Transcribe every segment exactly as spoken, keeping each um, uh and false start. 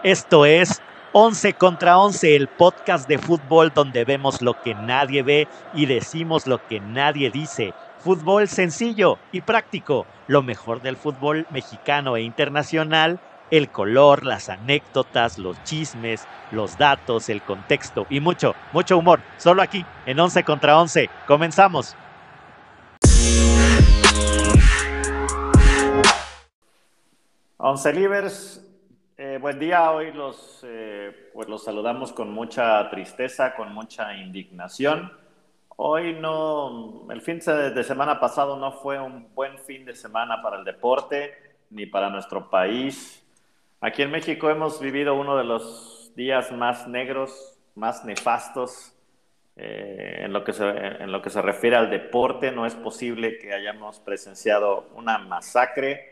Esto es Once contra Once, el podcast de fútbol donde vemos lo que nadie ve y decimos lo que nadie dice. Fútbol sencillo y práctico, lo mejor del fútbol mexicano e internacional, el color, las anécdotas, los chismes, los datos, el contexto y mucho, mucho humor. Solo aquí, en Once contra Once. Comenzamos. Once Livers, eh, buen día. Hoy los, eh, pues los saludamos con mucha tristeza, con mucha indignación. Hoy no, el fin de semana pasado no fue un buen fin de semana para el deporte ni para nuestro país. Aquí en México hemos vivido uno de los días más negros, más nefastos eh, en, lo que se, en lo que se refiere al deporte. No es posible que hayamos presenciado una masacre,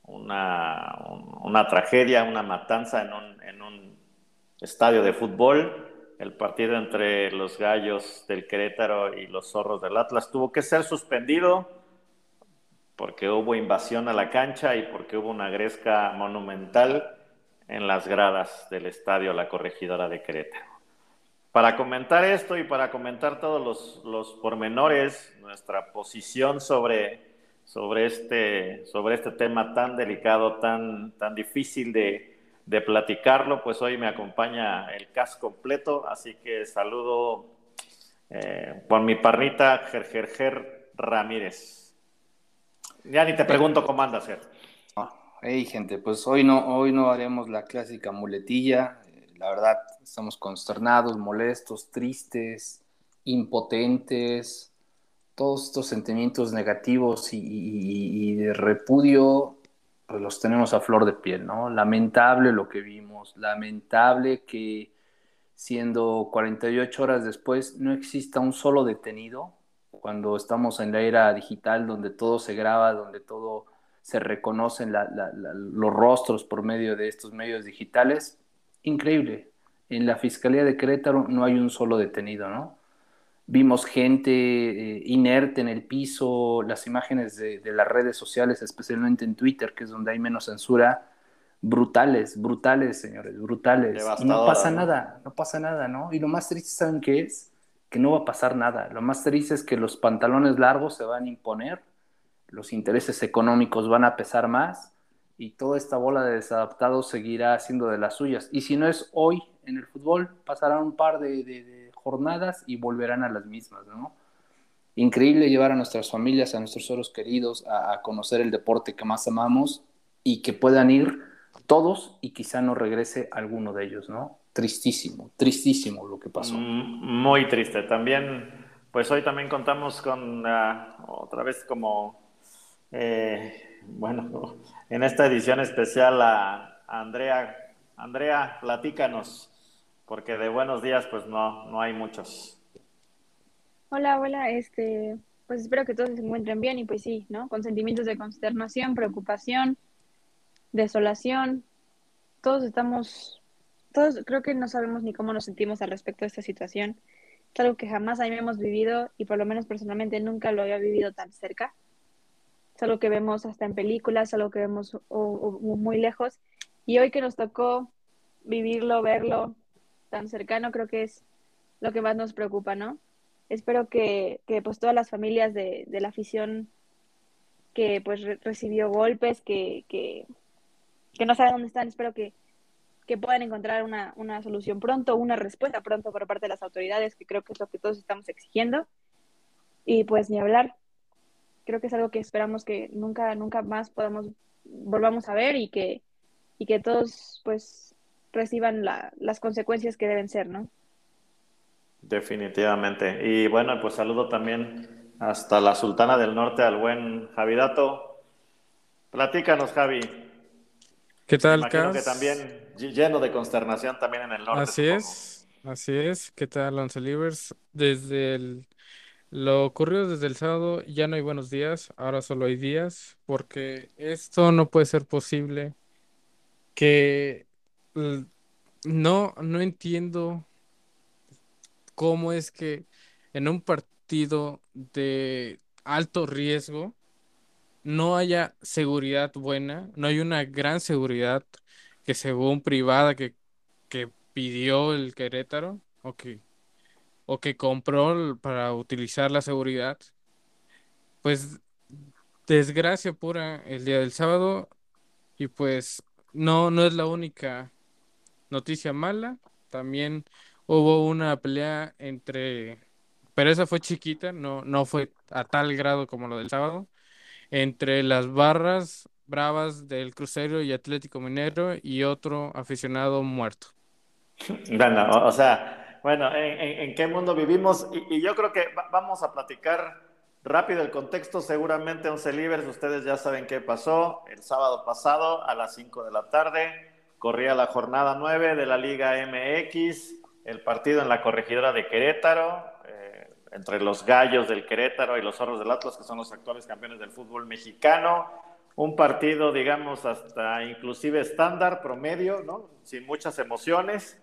una, una tragedia, una matanza en un, en un estadio de fútbol. El partido entre los Gallos del Querétaro y los Zorros del Atlas tuvo que ser suspendido porque hubo invasión a la cancha y porque hubo una gresca monumental en las gradas del estadio La Corregidora de Querétaro. Para comentar esto y para comentar todos los, los pormenores, nuestra posición sobre, sobre, este, sobre este tema tan delicado, tan, tan difícil de, de platicarlo, pues hoy me acompaña el cast completo, así que saludo eh, por mi parnita Gergerger Ramírez. Ya ni te pregunto cómo andas, Ger. Hey, gente, pues hoy no, hoy no haremos la clásica muletilla. La verdad, estamos consternados, molestos, tristes, impotentes. Todos estos sentimientos negativos y, y, y de repudio, pues los tenemos a flor de piel, ¿no? Lamentable lo que vimos, lamentable que siendo cuarenta y ocho horas después no exista un solo detenido, cuando estamos en la era digital donde todo se graba, donde todo se reconocen la, la, la, los rostros por medio de estos medios digitales. Increíble. En la Fiscalía de Querétaro no hay un solo detenido, ¿no? Vimos gente eh, inerte en el piso, las imágenes de, de las redes sociales, especialmente en Twitter, que es donde hay menos censura, brutales, brutales, señores, brutales. Y no pasa Devastadora, ¿no? nada, no pasa nada, ¿no? Y lo más triste, ¿saben qué es? Que no va a pasar nada. Lo más triste es que los pantalones largos se van a imponer, los intereses económicos van a pesar más y toda esta bola de desadaptados seguirá haciendo de las suyas. Y si no es hoy en el fútbol, pasarán un par de, de, de jornadas y volverán a las mismas, ¿no? Increíble llevar a nuestras familias, a nuestros seres queridos a, a conocer el deporte que más amamos y que puedan ir todos y quizá no regrese alguno de ellos, ¿no? Tristísimo, tristísimo lo que pasó. Mm, muy triste. También, pues hoy también contamos con uh, otra vez como, eh, bueno, en esta edición especial a Andrea. Andrea, platícanos, porque de buenos días pues no, no hay muchos. Hola, hola, este, pues espero que todos se encuentren bien y pues sí, ¿no? Con sentimientos de consternación, preocupación, desolación, todos estamos, todos creo que no sabemos ni cómo nos sentimos al respecto de esta situación. Es algo que jamás habíamos vivido y por lo menos personalmente nunca lo había vivido tan cerca. Es algo que vemos hasta en películas, algo que vemos o, o muy lejos y hoy que nos tocó vivirlo, verlo tan cercano, creo que es lo que más nos preocupa, ¿no? Espero que, que pues todas las familias de, de la afición que pues re- recibió golpes, que, que, que no saben dónde están, espero que, que puedan encontrar una, una solución pronto, una respuesta pronto por parte de las autoridades, que creo que es lo que todos estamos exigiendo. Y pues ni hablar, creo que es algo que esperamos que nunca, nunca más podamos, volvamos a ver y que, y que todos pues reciban la, las consecuencias que deben ser, ¿no? Definitivamente. Y bueno, pues saludo también hasta la Sultana del Norte al buen Javi Dato. Platícanos, Javi. ¿Qué Me tal, imagino que Cas? también lleno de consternación también en el norte, Así supongo. es, así es. ¿Qué tal, Once Livers? Desde el, lo ocurrido desde el sábado ya no hay buenos días, ahora solo hay días, porque esto no puede ser posible. Que l- no, no entiendo cómo es que en un partido de alto riesgo no haya seguridad buena, no hay una gran seguridad que según privada que que pidió el Querétaro o que, o que compró para utilizar la seguridad. Pues desgracia pura el día del sábado y pues no, no es la única noticia mala. También hubo una pelea entre, pero esa fue chiquita, no, no fue a tal grado como lo del sábado, entre las barras bravas del Crucero y Atlético Minero y otro aficionado muerto. Bueno, o, o sea, bueno, ¿en, en, en qué mundo vivimos? Y, y yo creo que va, vamos a platicar rápido el contexto. Seguramente, once Libres, ustedes ya saben qué pasó. El sábado pasado, a las cinco de la tarde, corría la jornada nueve de la Liga M X, el partido en la corregidora de Querétaro, eh, entre los Gallos del Querétaro y los Zorros del Atlas, que son los actuales campeones del fútbol mexicano. Un partido, digamos, hasta inclusive estándar, promedio, ¿no? Sin muchas emociones.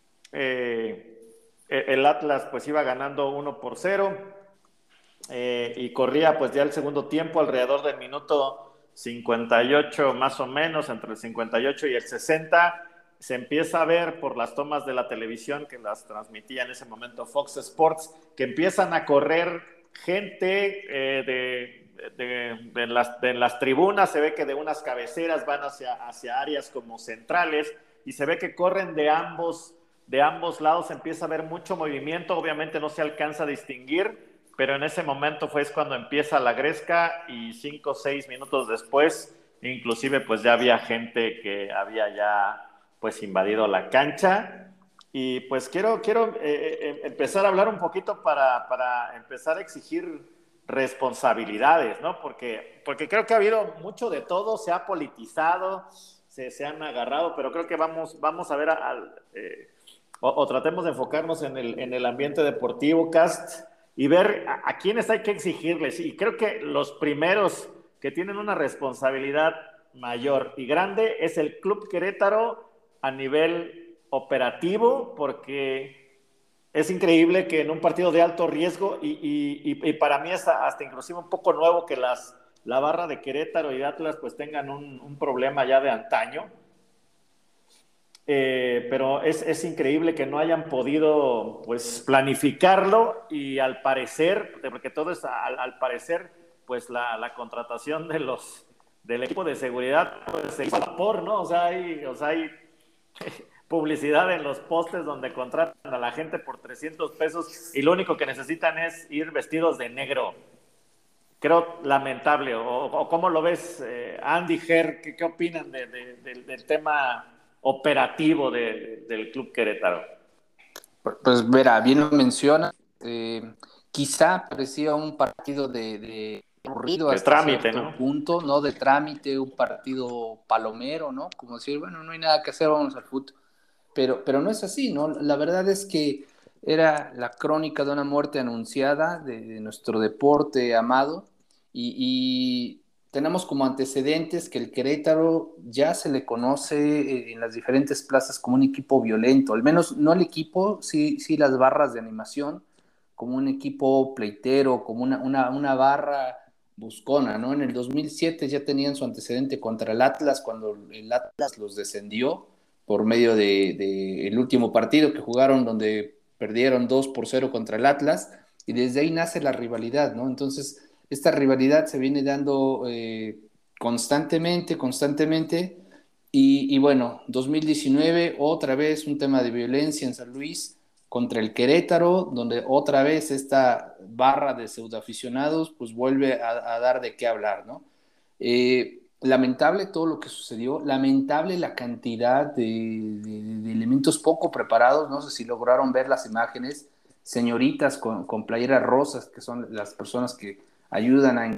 Eh, el Atlas pues iba ganando uno por cero, eh, y corría pues ya el segundo tiempo alrededor del minuto cincuenta y ocho más o menos, entre el cincuenta y ocho y el sesenta, se empieza a ver por las tomas de la televisión que las transmitía en ese momento Fox Sports, que empiezan a correr gente eh, de, de, de, las, de las tribunas. Se ve que de unas cabeceras van hacia, hacia áreas como centrales y se ve que corren de ambos de ambos lados, empieza a haber mucho movimiento. Obviamente no se alcanza a distinguir, pero en ese momento fue cuando empieza la gresca y cinco o seis minutos después, inclusive pues ya había gente que había ya pues invadido la cancha. Y pues quiero, quiero eh, eh, empezar a hablar un poquito para, para empezar a exigir responsabilidades, ¿no? Porque, porque creo que ha habido mucho de todo, se ha politizado, se, se han agarrado, pero creo que vamos, vamos a ver al... Eh, O, o tratemos de enfocarnos en el, en el ambiente deportivo, Cast, y ver a, a quiénes hay que exigirles. Y creo que los primeros que tienen una responsabilidad mayor y grande es el Club Querétaro a nivel operativo, porque es increíble que en un partido de alto riesgo, y, y, y, y para mí es hasta inclusive un poco nuevo que las, la barra de Querétaro y de Atlas pues tengan un, un problema ya de antaño. Eh, pero es, es increíble que no hayan podido pues planificarlo, y al parecer, porque todo es al, al parecer, pues la, la contratación de los del equipo de seguridad pues se hizo a vapor, ¿no? O sea, hay, o sea, hay publicidad en los postes donde contratan a la gente por trescientos pesos y lo único que necesitan es ir vestidos de negro. Creo lamentable. ¿O, o cómo lo ves, eh, Andy, Ger? ¿Qué, qué opinan de, de, de, del tema operativo de, del Club Querétaro? Pues verá, bien lo menciona, eh, quizá parecía un partido de, de aburrido De hasta trámite, cierto ¿no? punto, ¿no? De trámite, un partido palomero, ¿no? Como decir, bueno, no hay nada que hacer, vamos al fútbol. Pero, pero no es así, ¿no? La verdad es que era la crónica de una muerte anunciada de, de nuestro deporte amado, y, y tenemos como antecedentes que el Querétaro ya se le conoce en las diferentes plazas como un equipo violento, al menos no el equipo, sí, sí las barras de animación, como un equipo pleitero, como una, una, una barra buscona, ¿no? En el dos mil siete ya tenían su antecedente contra el Atlas, cuando el Atlas los descendió por medio de, de el último partido que jugaron, donde perdieron dos por cero contra el Atlas, y desde ahí nace la rivalidad, ¿no? Entonces, esta rivalidad se viene dando eh, constantemente, constantemente, y, y bueno, dos mil diecinueve, otra vez un tema de violencia en San Luis contra el Querétaro, donde otra vez esta barra de pseudoaficionados pues vuelve a, a dar de qué hablar, ¿no? Eh, lamentable todo lo que sucedió, lamentable la cantidad de, de, de elementos poco preparados, no sé si lograron ver las imágenes, señoritas con, con playeras rosas, que son las personas que ayudan a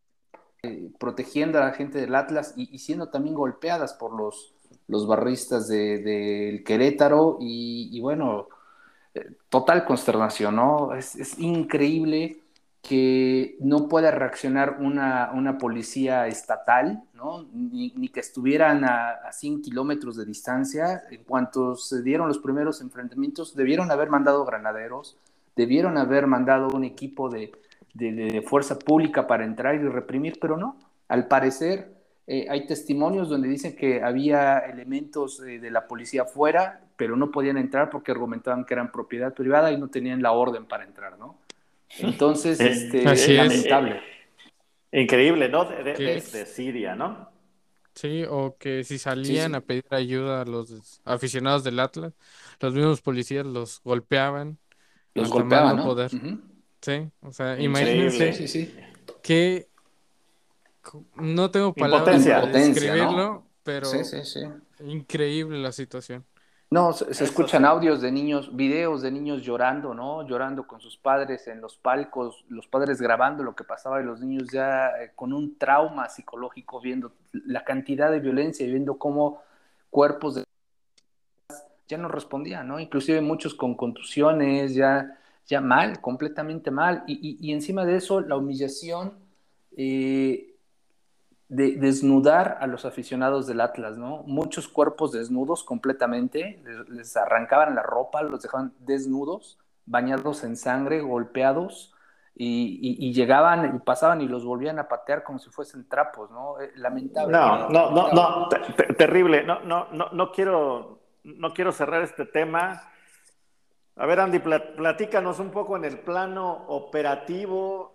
eh, protegiendo a la gente del Atlas, y, y siendo también golpeadas por los, los barristas del de Querétaro, y, y bueno, eh, total consternación, ¿no? Es, es increíble que no pueda reaccionar una, una policía estatal, ¿no? Ni, ni que estuvieran a, a cien kilómetros de distancia. En cuanto se dieron los primeros enfrentamientos, debieron haber mandado granaderos, debieron haber mandado un equipo de, de, de fuerza pública para entrar y reprimir, pero no. Al parecer, eh, hay testimonios donde dicen que había elementos eh, de la policía afuera, pero no podían entrar porque argumentaban que eran propiedad privada y no tenían la orden para entrar, ¿no? Entonces, Sí. este, Así es es. lamentable. Increíble, ¿no? De, de, de- Que de Siria, ¿no? sí, o que si Sí, salían a sí, pedir ayuda a los aficionados del Atlas, los mismos policías los golpeaban los hasta más golpeaban, no ¿no? poder. Uh-huh. Sí, o sea, Sí, Increíble. sí, imagínense sí. que co- no tengo palabras para Impotencia. Impotencia, describirlo, ¿no? Sí, pero sí, sí. increíble la situación. No, se, se Eso escuchan sí. audios de niños, videos de niños llorando, ¿no? Llorando con sus padres en los palcos, los padres grabando lo que pasaba y los niños ya eh, con un trauma psicológico, viendo la cantidad de violencia y viendo cómo cuerpos de... ya no respondían, ¿no? Inclusive muchos con contusiones, ya, ya mal, completamente mal. Y, y, y encima de eso, la humillación eh, de desnudar a los aficionados del Atlas, ¿no? Muchos cuerpos desnudos completamente, les, les arrancaban la ropa, los dejaban desnudos, bañados en sangre, golpeados, y, y, y llegaban y pasaban y los volvían a patear como si fuesen trapos, ¿no? Eh, lamentable, No, ¿verdad? no, no, Lamentable. no, te- te- terrible. No, no, no, no quiero, no quiero cerrar este tema. A ver, Andy, pla- platícanos un poco en el plano operativo,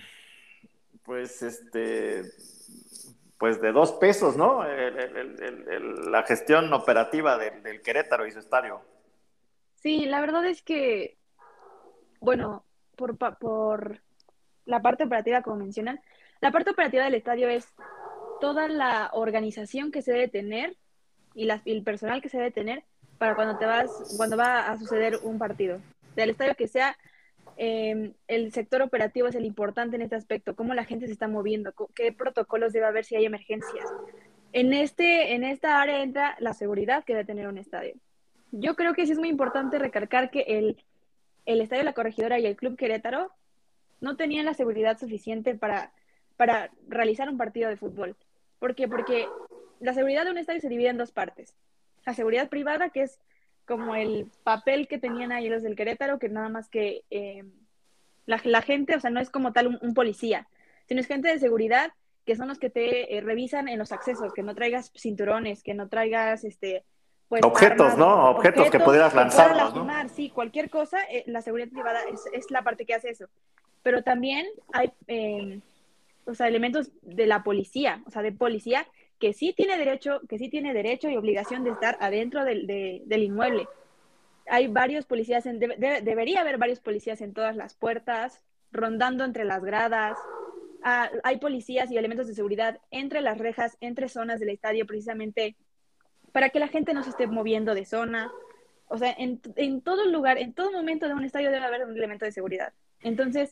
pues, este, pues de dos pesos, ¿no? El- el- el- el- el- la gestión operativa del, del Querétaro y su estadio. Sí, la verdad es que, bueno, por, pa- por la parte operativa, como mencionan, la parte operativa del estadio es toda la organización que se debe tener y, la- y el personal que se debe tener para cuando te vas, cuando va a suceder un partido. Del estadio que sea, eh, el sector operativo es el importante en este aspecto, cómo la gente se está moviendo, co- qué protocolos debe haber si hay emergencias. En, este, en esta área entra la seguridad que debe tener un estadio. Yo creo que sí es muy importante recalcar que el, el Estadio La Corregidora y el Club Querétaro no tenían la seguridad suficiente para, para realizar un partido de fútbol. ¿Por qué? Porque la seguridad de un estadio se divide en dos partes. La seguridad privada, que es como el papel que tenían ahí los del Querétaro, que nada más que eh, la, la, gente, o sea, no es como tal un, un, policía, sino es gente de seguridad que son los que te eh, revisan en los accesos, que no traigas cinturones, que no traigas este, pues Objetos, armas, ¿no? Objetos que objetos pudieras que puedan lanzarlos, ¿no? lastimar, sí, cualquier cosa, eh, la seguridad privada es, es la parte que hace eso. Pero también hay, eh, o sea, elementos de la policía, o sea, de policía que sí tiene derecho, que sí tiene derecho y obligación de estar adentro del, de, del inmueble. Hay varios policías, en, de, de, debería haber varios policías en todas las puertas, rondando entre las gradas. Ah, hay policías y elementos de seguridad entre las rejas, entre zonas del estadio, precisamente para que la gente no se esté moviendo de zona. O sea, en, en todo lugar, en todo momento de un estadio debe haber un elemento de seguridad. Entonces,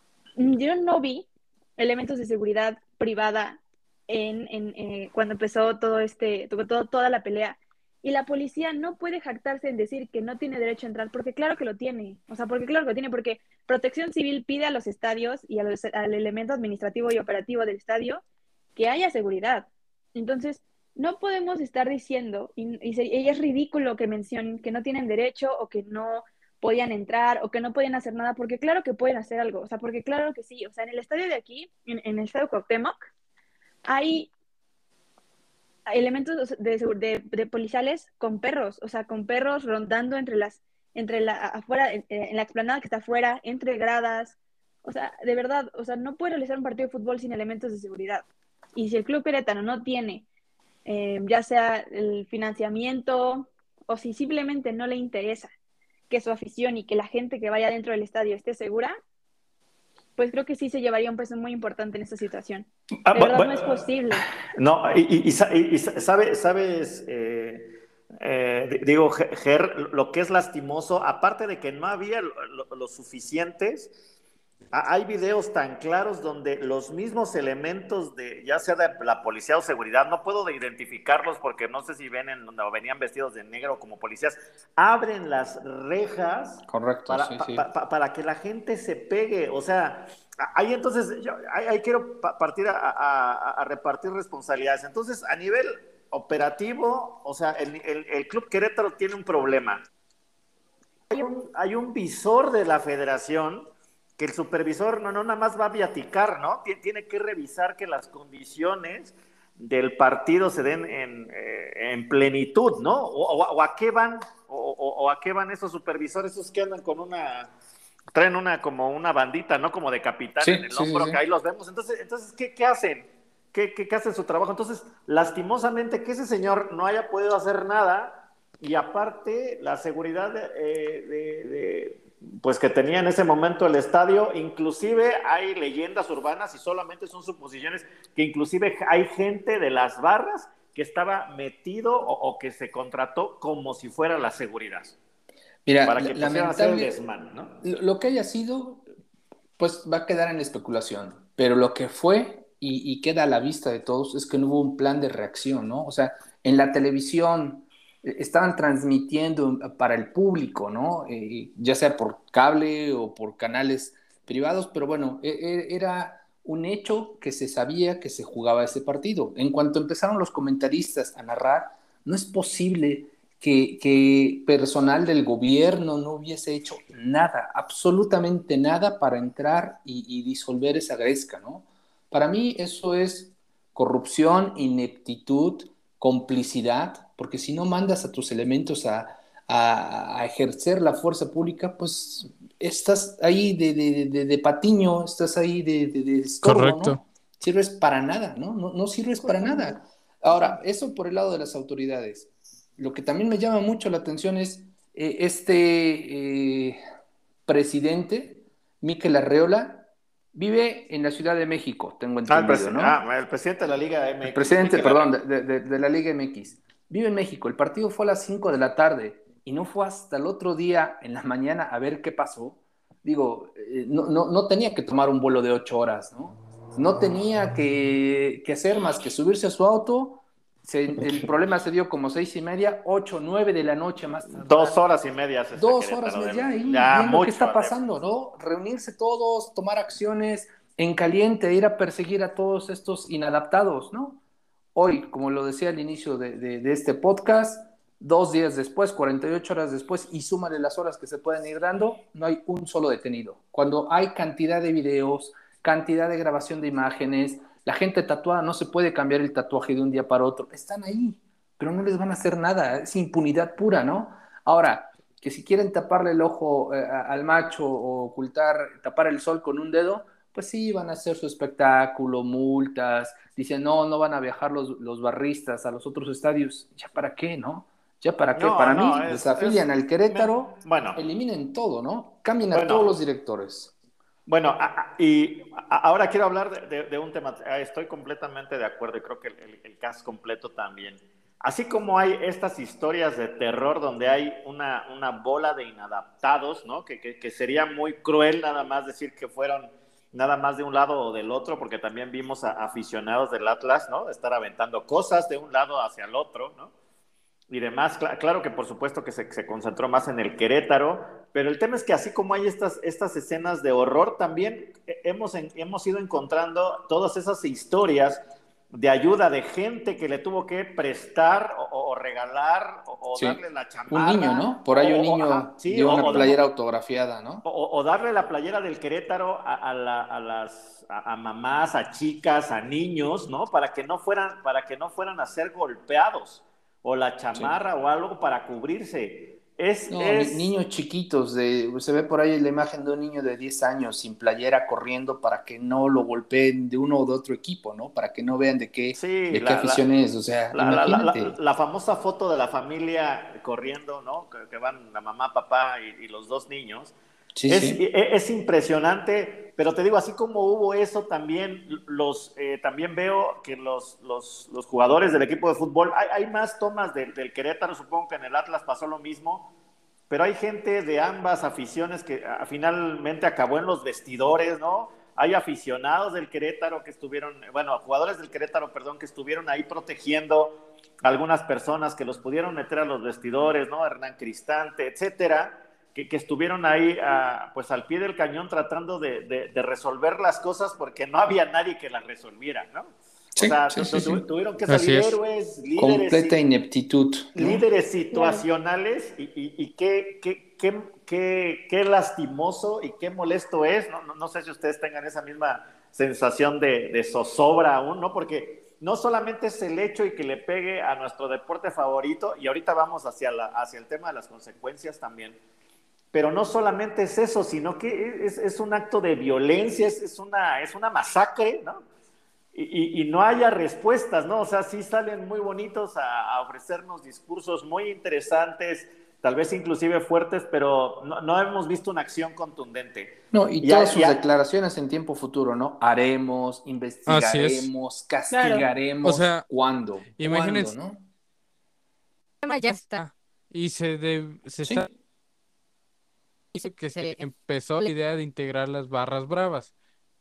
yo no vi elementos de seguridad privada en, en, eh, cuando empezó todo este, todo, toda la pelea. Y la policía no puede jactarse en decir que no tiene derecho a entrar, porque claro que lo tiene. O sea, porque claro que lo tiene, porque Protección Civil pide a los estadios y a los, al elemento administrativo y operativo del estadio que haya seguridad. Entonces, no podemos estar diciendo, y, y, se, y es ridículo que mencionen que no tienen derecho o que no podían entrar o que no podían hacer nada, porque claro que pueden hacer algo, o sea, porque claro que sí, o sea, en el estadio de aquí, en, en el estadio Cuauhtémoc, hay elementos de, de, de policiales con perros, o sea, con perros rondando entre las, entre la, afuera, en, en la explanada que está afuera, entre gradas, o sea, de verdad, o sea, no puede realizar un partido de fútbol sin elementos de seguridad. Y si el Club Querétaro no tiene, eh, ya sea el financiamiento o si simplemente no le interesa que su afición y que la gente que vaya dentro del estadio esté segura, pues creo que sí se llevaría un peso muy importante en esta situación. Ah, De bu- verdad no es bu- posible. no, y, y- y sa- y- y sa- sabe- sabes, eh, eh, di- digo, Ge- Ger, lo que es lastimoso, aparte de que no había lo, lo- lo suficientes, ha- hay videos tan claros donde los mismos elementos de, ya sea de la policía o seguridad, no puedo de identificarlos porque no sé si ven en donde venían vestidos de negro como policías, abren las rejas Correcto, para, sí, pa- sí. pa- para que la gente se pegue. O sea, ahí entonces, yo, ahí, ahí quiero pa- partir a, a- a repartir responsabilidades. Entonces, a nivel operativo, o sea, el, el- el Club Querétaro tiene un problema. Hay un, hay un visor de la federación que el supervisor no, no nada más va a viaticar, ¿no? Tiene que revisar que las condiciones del partido se den en, eh, en plenitud, ¿no? O, o, o a qué van, o, o a qué van esos supervisores, esos que andan con una, traen una como una bandita, ¿no? Como de capitán Sí, en el sí, sí, hombro, sí. que ahí los vemos. Entonces, entonces ¿qué, qué hacen? ¿Qué, qué, qué hacen su trabajo? Entonces, lastimosamente que ese señor no haya podido hacer nada y aparte la seguridad de, eh, de, de pues que tenía en ese momento el estadio, inclusive hay leyendas urbanas y solamente son suposiciones que inclusive hay gente de las barras que estaba metido o, o que se contrató como si fuera la seguridad, Mira, para la- que pusieran a hacer el lamentable, desmán, ¿no? lo, lo que haya sido, pues va a quedar en la especulación, pero lo que fue y, y queda a la vista de todos es que no hubo un plan de reacción, ¿no? O sea, en la televisión eh, estaban transmitiendo para el público, ¿no? Eh, ya sea por cable o por canales privados, pero bueno, e- e- era un hecho que se sabía que se jugaba ese partido. En cuanto empezaron los comentaristas a narrar, no es posible que, que personal del gobierno no hubiese hecho nada, absolutamente nada para entrar y, y disolver esa gresca, ¿no? Para mí eso es corrupción, ineptitud, complicidad, porque si no mandas a tus elementos a, a, a ejercer la fuerza pública, pues estás ahí de, de, de, de patiño, estás ahí de, de, de estorbo, Correcto. ¿no? Sirves para nada, ¿no? No, no sirves para Justamente. nada. Ahora, eso por el lado de las autoridades. Lo que también me llama mucho la atención es eh, este eh, presidente, Mikel Arreola, vive en la Ciudad de México, tengo Ah, el, entendido, presi ¿no? ah, el presidente de la Liga El M X, presidente, Mikel perdón, Arreola. de, de, de la Liga M X. Vive en México, el partido fue a las cinco de la tarde y no fue hasta el otro día en la mañana a ver qué pasó. Digo, eh, no, no, no tenía que tomar un vuelo de ocho horas, ¿no? No tenía que, que hacer más que subirse a su auto. Se, el problema se dio como seis y media, ocho, nueve de la noche más Dos tardar. horas y media se fue a Dos horas Querétaro. ya Del, ahí ya viendo qué mucho está además. pasando, ¿no? Reunirse todos, tomar acciones en caliente, ir a perseguir a todos estos inadaptados, ¿no? Hoy, como lo decía al inicio de, de, de este podcast, dos días después, cuarenta y ocho horas después, y súmale las horas que se pueden ir dando, no hay un solo detenido. Cuando hay cantidad de videos, cantidad de grabación de imágenes, la gente tatuada no se puede cambiar el tatuaje de un día para otro. Están ahí, pero no les van a hacer nada. Es impunidad pura, ¿no? Ahora, que si quieren taparle el ojo eh, al macho o ocultar, tapar el sol con un dedo, pues sí, van a hacer su espectáculo, multas, dicen, no, no van a viajar los, los barristas a los otros estadios. ¿Ya para qué, no? ¿Ya para qué? No, Para no, mí, es, desafilian es al me, Querétaro, bueno, eliminen todo, ¿no? Cambien a todos los bueno, directores. bueno, a, a, y a, ahora quiero hablar de, de, de, un tema. Estoy completamente de acuerdo y creo que el, el, el cast completo también. Así como hay estas historias de terror donde hay una, una bola de inadaptados, ¿no? Que, que, que sería muy cruel nada más decir que fueron nada más de un lado o del otro, porque también vimos a aficionados del Atlas, ¿no? Estar aventando cosas de un lado hacia el otro, ¿no? Y demás. Cl claro que por supuesto que se, se, concentró más en el Querétaro, pero el tema es que así como hay estas, estas escenas de horror, también hemos, en, hemos ido encontrando todas esas historias de ayuda de gente que le tuvo que prestar o, o regalar o, o, Sí. darle la Un niño, chamarra ¿no? o, Por ahí un o, o ajá, niño sí, dio o, una o, playera autografiada, ¿no? o, o darle la playera del Querétaro a, a, la, a las a, a mamás, a chicas, a niños, ¿no? Para que no fueran, para que no fueran a ser golpeados o la Sí. chamarra o algo para cubrirse. Es, No, ni- es, niños chiquitos, de, se ve por ahí la imagen de un niño de diez años sin playera corriendo para que no lo golpeen de uno o de otro equipo, ¿no? Para que no vean de qué, sí, de qué la, afición la, es, o sea, la, la, la, imagínate. la famosa foto de la familia corriendo, ¿no? Que, que van la mamá, papá y, y los dos niños. Sí, Es, sí, e, es, impresionante, pero te digo, así como hubo eso, también, los, eh, también veo que los, los, los, jugadores del equipo de fútbol, hay, hay más tomas del, del Querétaro, supongo que en el Atlas pasó lo mismo, pero hay gente de ambas aficiones que a, finalmente acabó en los vestidores, ¿no? Hay aficionados del Querétaro que estuvieron, bueno, jugadores del Querétaro, perdón, que estuvieron ahí protegiendo a algunas personas que los pudieron meter a los vestidores, ¿no? Hernán Cristante, etcétera, que, que estuvieron ahí a, pues al pie del cañón tratando de, de, de resolver las cosas porque no había nadie que las resolviera, ¿no? O sí, sea, sí, tu, sí, tu, tu, sí. tuvieron que Así salir es. héroes, líderes, Completa ineptitud, ¿no? líderes Claro. situacionales y, y, y qué, qué, qué, qué, qué lastimoso y qué molesto es. No, no, no sé si ustedes tengan esa misma sensación de, de zozobra aún, ¿no? Porque no solamente es el hecho y que le pegue a nuestro deporte favorito, y ahorita vamos hacia, la, hacia el tema de las consecuencias también, pero no solamente es eso, sino que es, es un acto de violencia, es, es, una, es una masacre, ¿no? Y, y, y no haya respuestas, ¿no? O sea, sí salen muy bonitos a, a ofrecernos discursos muy interesantes, tal vez inclusive fuertes, pero no, no hemos visto una acción contundente. No, y ya, todas sus ya, declaraciones en tiempo futuro, ¿no? Haremos, Así es. investigaremos, Claro. castigaremos. O sea, ¿Cuándo? ¿Cuándo, imagínense, no? el problema ya está. Y se, de- se Sí, está dice que se empezó la idea de integrar las barras bravas.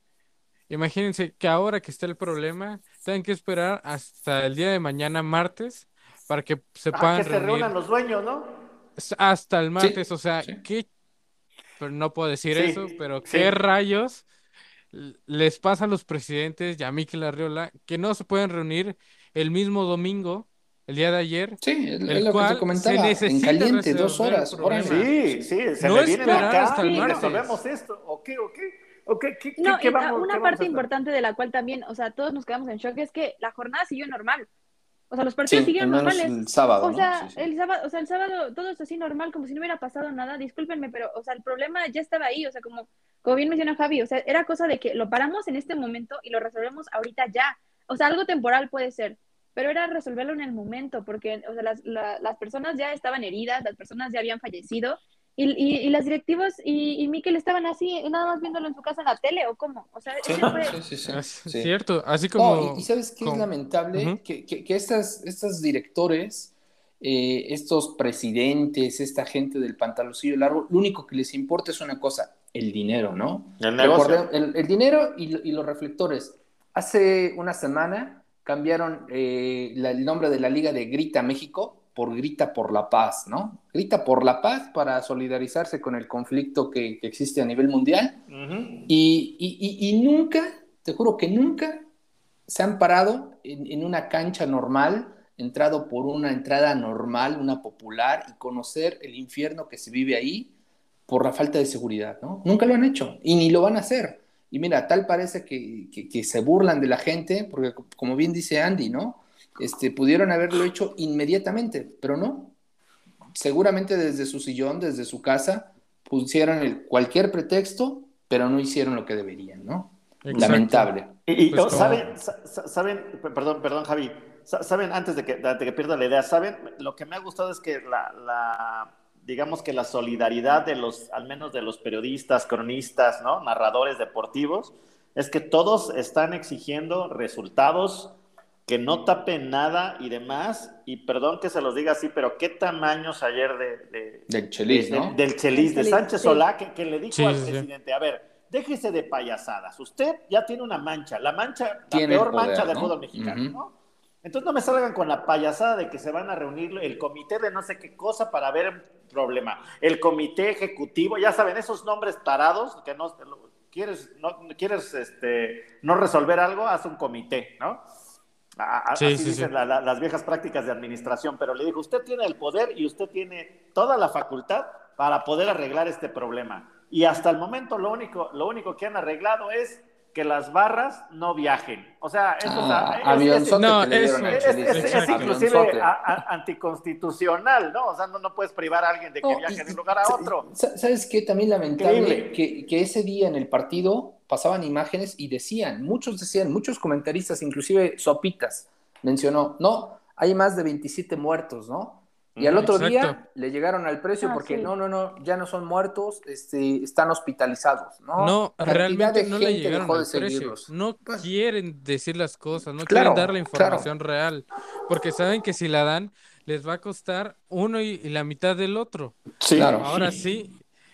Imagínense que ahora que está el problema, tengan que esperar hasta el día de mañana, martes, para que se ah, que puedan se reúnan reunir los dueños, ¿no? s- hasta el martes. sí, O sea, sí. ¿qué? Pero no puedo decir eso, Sí, pero ¿qué sí. rayos l- les pasa a los presidentes y a Mikel Arriola que no se pueden reunir el mismo domingo, el día de ayer, Sí, es, es el lo que te cual se comentaba. En necesita caliente, dos resolver el horas, hora y problema? media. Sí, Sí. sí, se No me vienen No, esperar hasta acá el sí. y martes. resolvemos esto. ¿O qué, o qué? ¿O qué, qué, qué, No, qué y ah, vamos, qué una vamos a parte esperar? importante de la cual también, o sea, todos nos quedamos en shock es que la jornada siguió normal. O sea, los partidos Sí, al siguieron menos normales. el sábado, O ¿no? Sí, sea, sí. el sábado, o sea, el sábado todo es así normal, como si no hubiera pasado nada. Discúlpenme, pero, o sea, el problema ya estaba ahí. O sea, como, como bien menciona Javi, o sea, era cosa de que lo paramos en este momento y lo resolvemos ahorita ya. O sea, algo temporal puede ser, pero era resolverlo en el momento, porque, o sea, las, la- las personas ya estaban heridas, las personas ya habían fallecido, y, y, y las directivas y, y Mikel estaban así, nada más viéndolo en su casa en la tele, ¿o cómo? O sea, Sí, ese fue, sí, sí, sí, Es sí. cierto, así No, y, y como, ¿sabes qué es con, lamentable? ujú, Que, que, que estas, estos directores, eh, estos presidentes, esta gente del pantaloncillo largo, lo único que les importa es una cosa, el dinero, ¿no? El negocio. Recordemos, el, el dinero y, y los reflectores. Hace una semana cambiaron eh, la- el nombre de la liga de Grita México por Grita por la Paz, ¿no? Grita por la Paz para solidarizarse con el conflicto que, que existe a nivel mundial. Ujú. Y, y, y, y nunca, te juro que nunca se han parado en, en una cancha normal, entrado por una entrada normal, una popular, y conocer el infierno que se vive ahí por la falta de seguridad, ¿no? Nunca lo han hecho y ni lo van a hacer. Y mira, tal parece que, que, que se burlan de la gente, porque como bien dice Andy, ¿no? Este, pudieron haberlo hecho inmediatamente, pero no. Seguramente desde su sillón, desde su casa, pusieron el, cualquier pretexto, pero no hicieron lo que deberían, ¿no? exacto. Lamentable. Y, y, Pues oh, como, saben, sa- sa- saben, p- perdón, perdón, Javi, sa- saben, antes de que, de que pierda la idea, saben, lo que me ha gustado es que la, la, digamos que la solidaridad de los, al menos de los periodistas, cronistas, ¿no? Narradores deportivos, es que todos están exigiendo resultados que no tapen nada y demás, y perdón que se los diga así, pero qué tamaños ayer de, de, Del de, Chelis, de, ¿no? del Chelis, de Chelis, Sánchez sí. Solá, que, que le dijo sí, al sí, sí. presidente, a ver, déjese de payasadas, usted ya tiene una mancha, la mancha, la Tiene el peor mancha poder, del fútbol ¿no? mexicano, Ujú. ¿no? Entonces no me salgan con la payasada de que se van a reunir el comité de no sé qué cosa para ver el problema, el comité ejecutivo, ya saben, esos nombres tarados, que no, quieres, no, quieres este, no resolver algo, haz un comité, ¿no? A- a- Sí, Así sí, sí. dicen la- la- las viejas prácticas de administración, pero le dijo, usted tiene el poder y usted tiene toda la facultad para poder arreglar este problema. Y hasta el momento lo único, lo único que han arreglado es que las barras no viajen. O sea, eso es, Ah, es, es, avionzote No, que le dieron eso, al es, es, Chelis, es, ¿eh? es exacto. inclusive Avionzote. a- a- anticonstitucional, ¿no? O sea, no, no puedes privar a alguien de que No, viaje y, de un y, lugar a otro. sa- ¿sabes qué? También lamentable Increíble. que, que ese día en el partido pasaban imágenes y decían, muchos decían, muchos comentaristas, inclusive Sopitas, mencionó, no, hay más de veintisiete muertos, ¿no? Y al Ujú. otro Exacto. día le llegaron al precio Ah, porque sí. no, no, no, ya no son muertos, este, están hospitalizados, ¿no? No, Cantidad realmente de no le gente llegaron dejó de al precio. seguirlos. No Pues, quieren decir las cosas, no quieren dar claro, la claro, información real, porque saben que si la dan, les va a costar uno y, y la mitad del otro. claro. Ahora sí,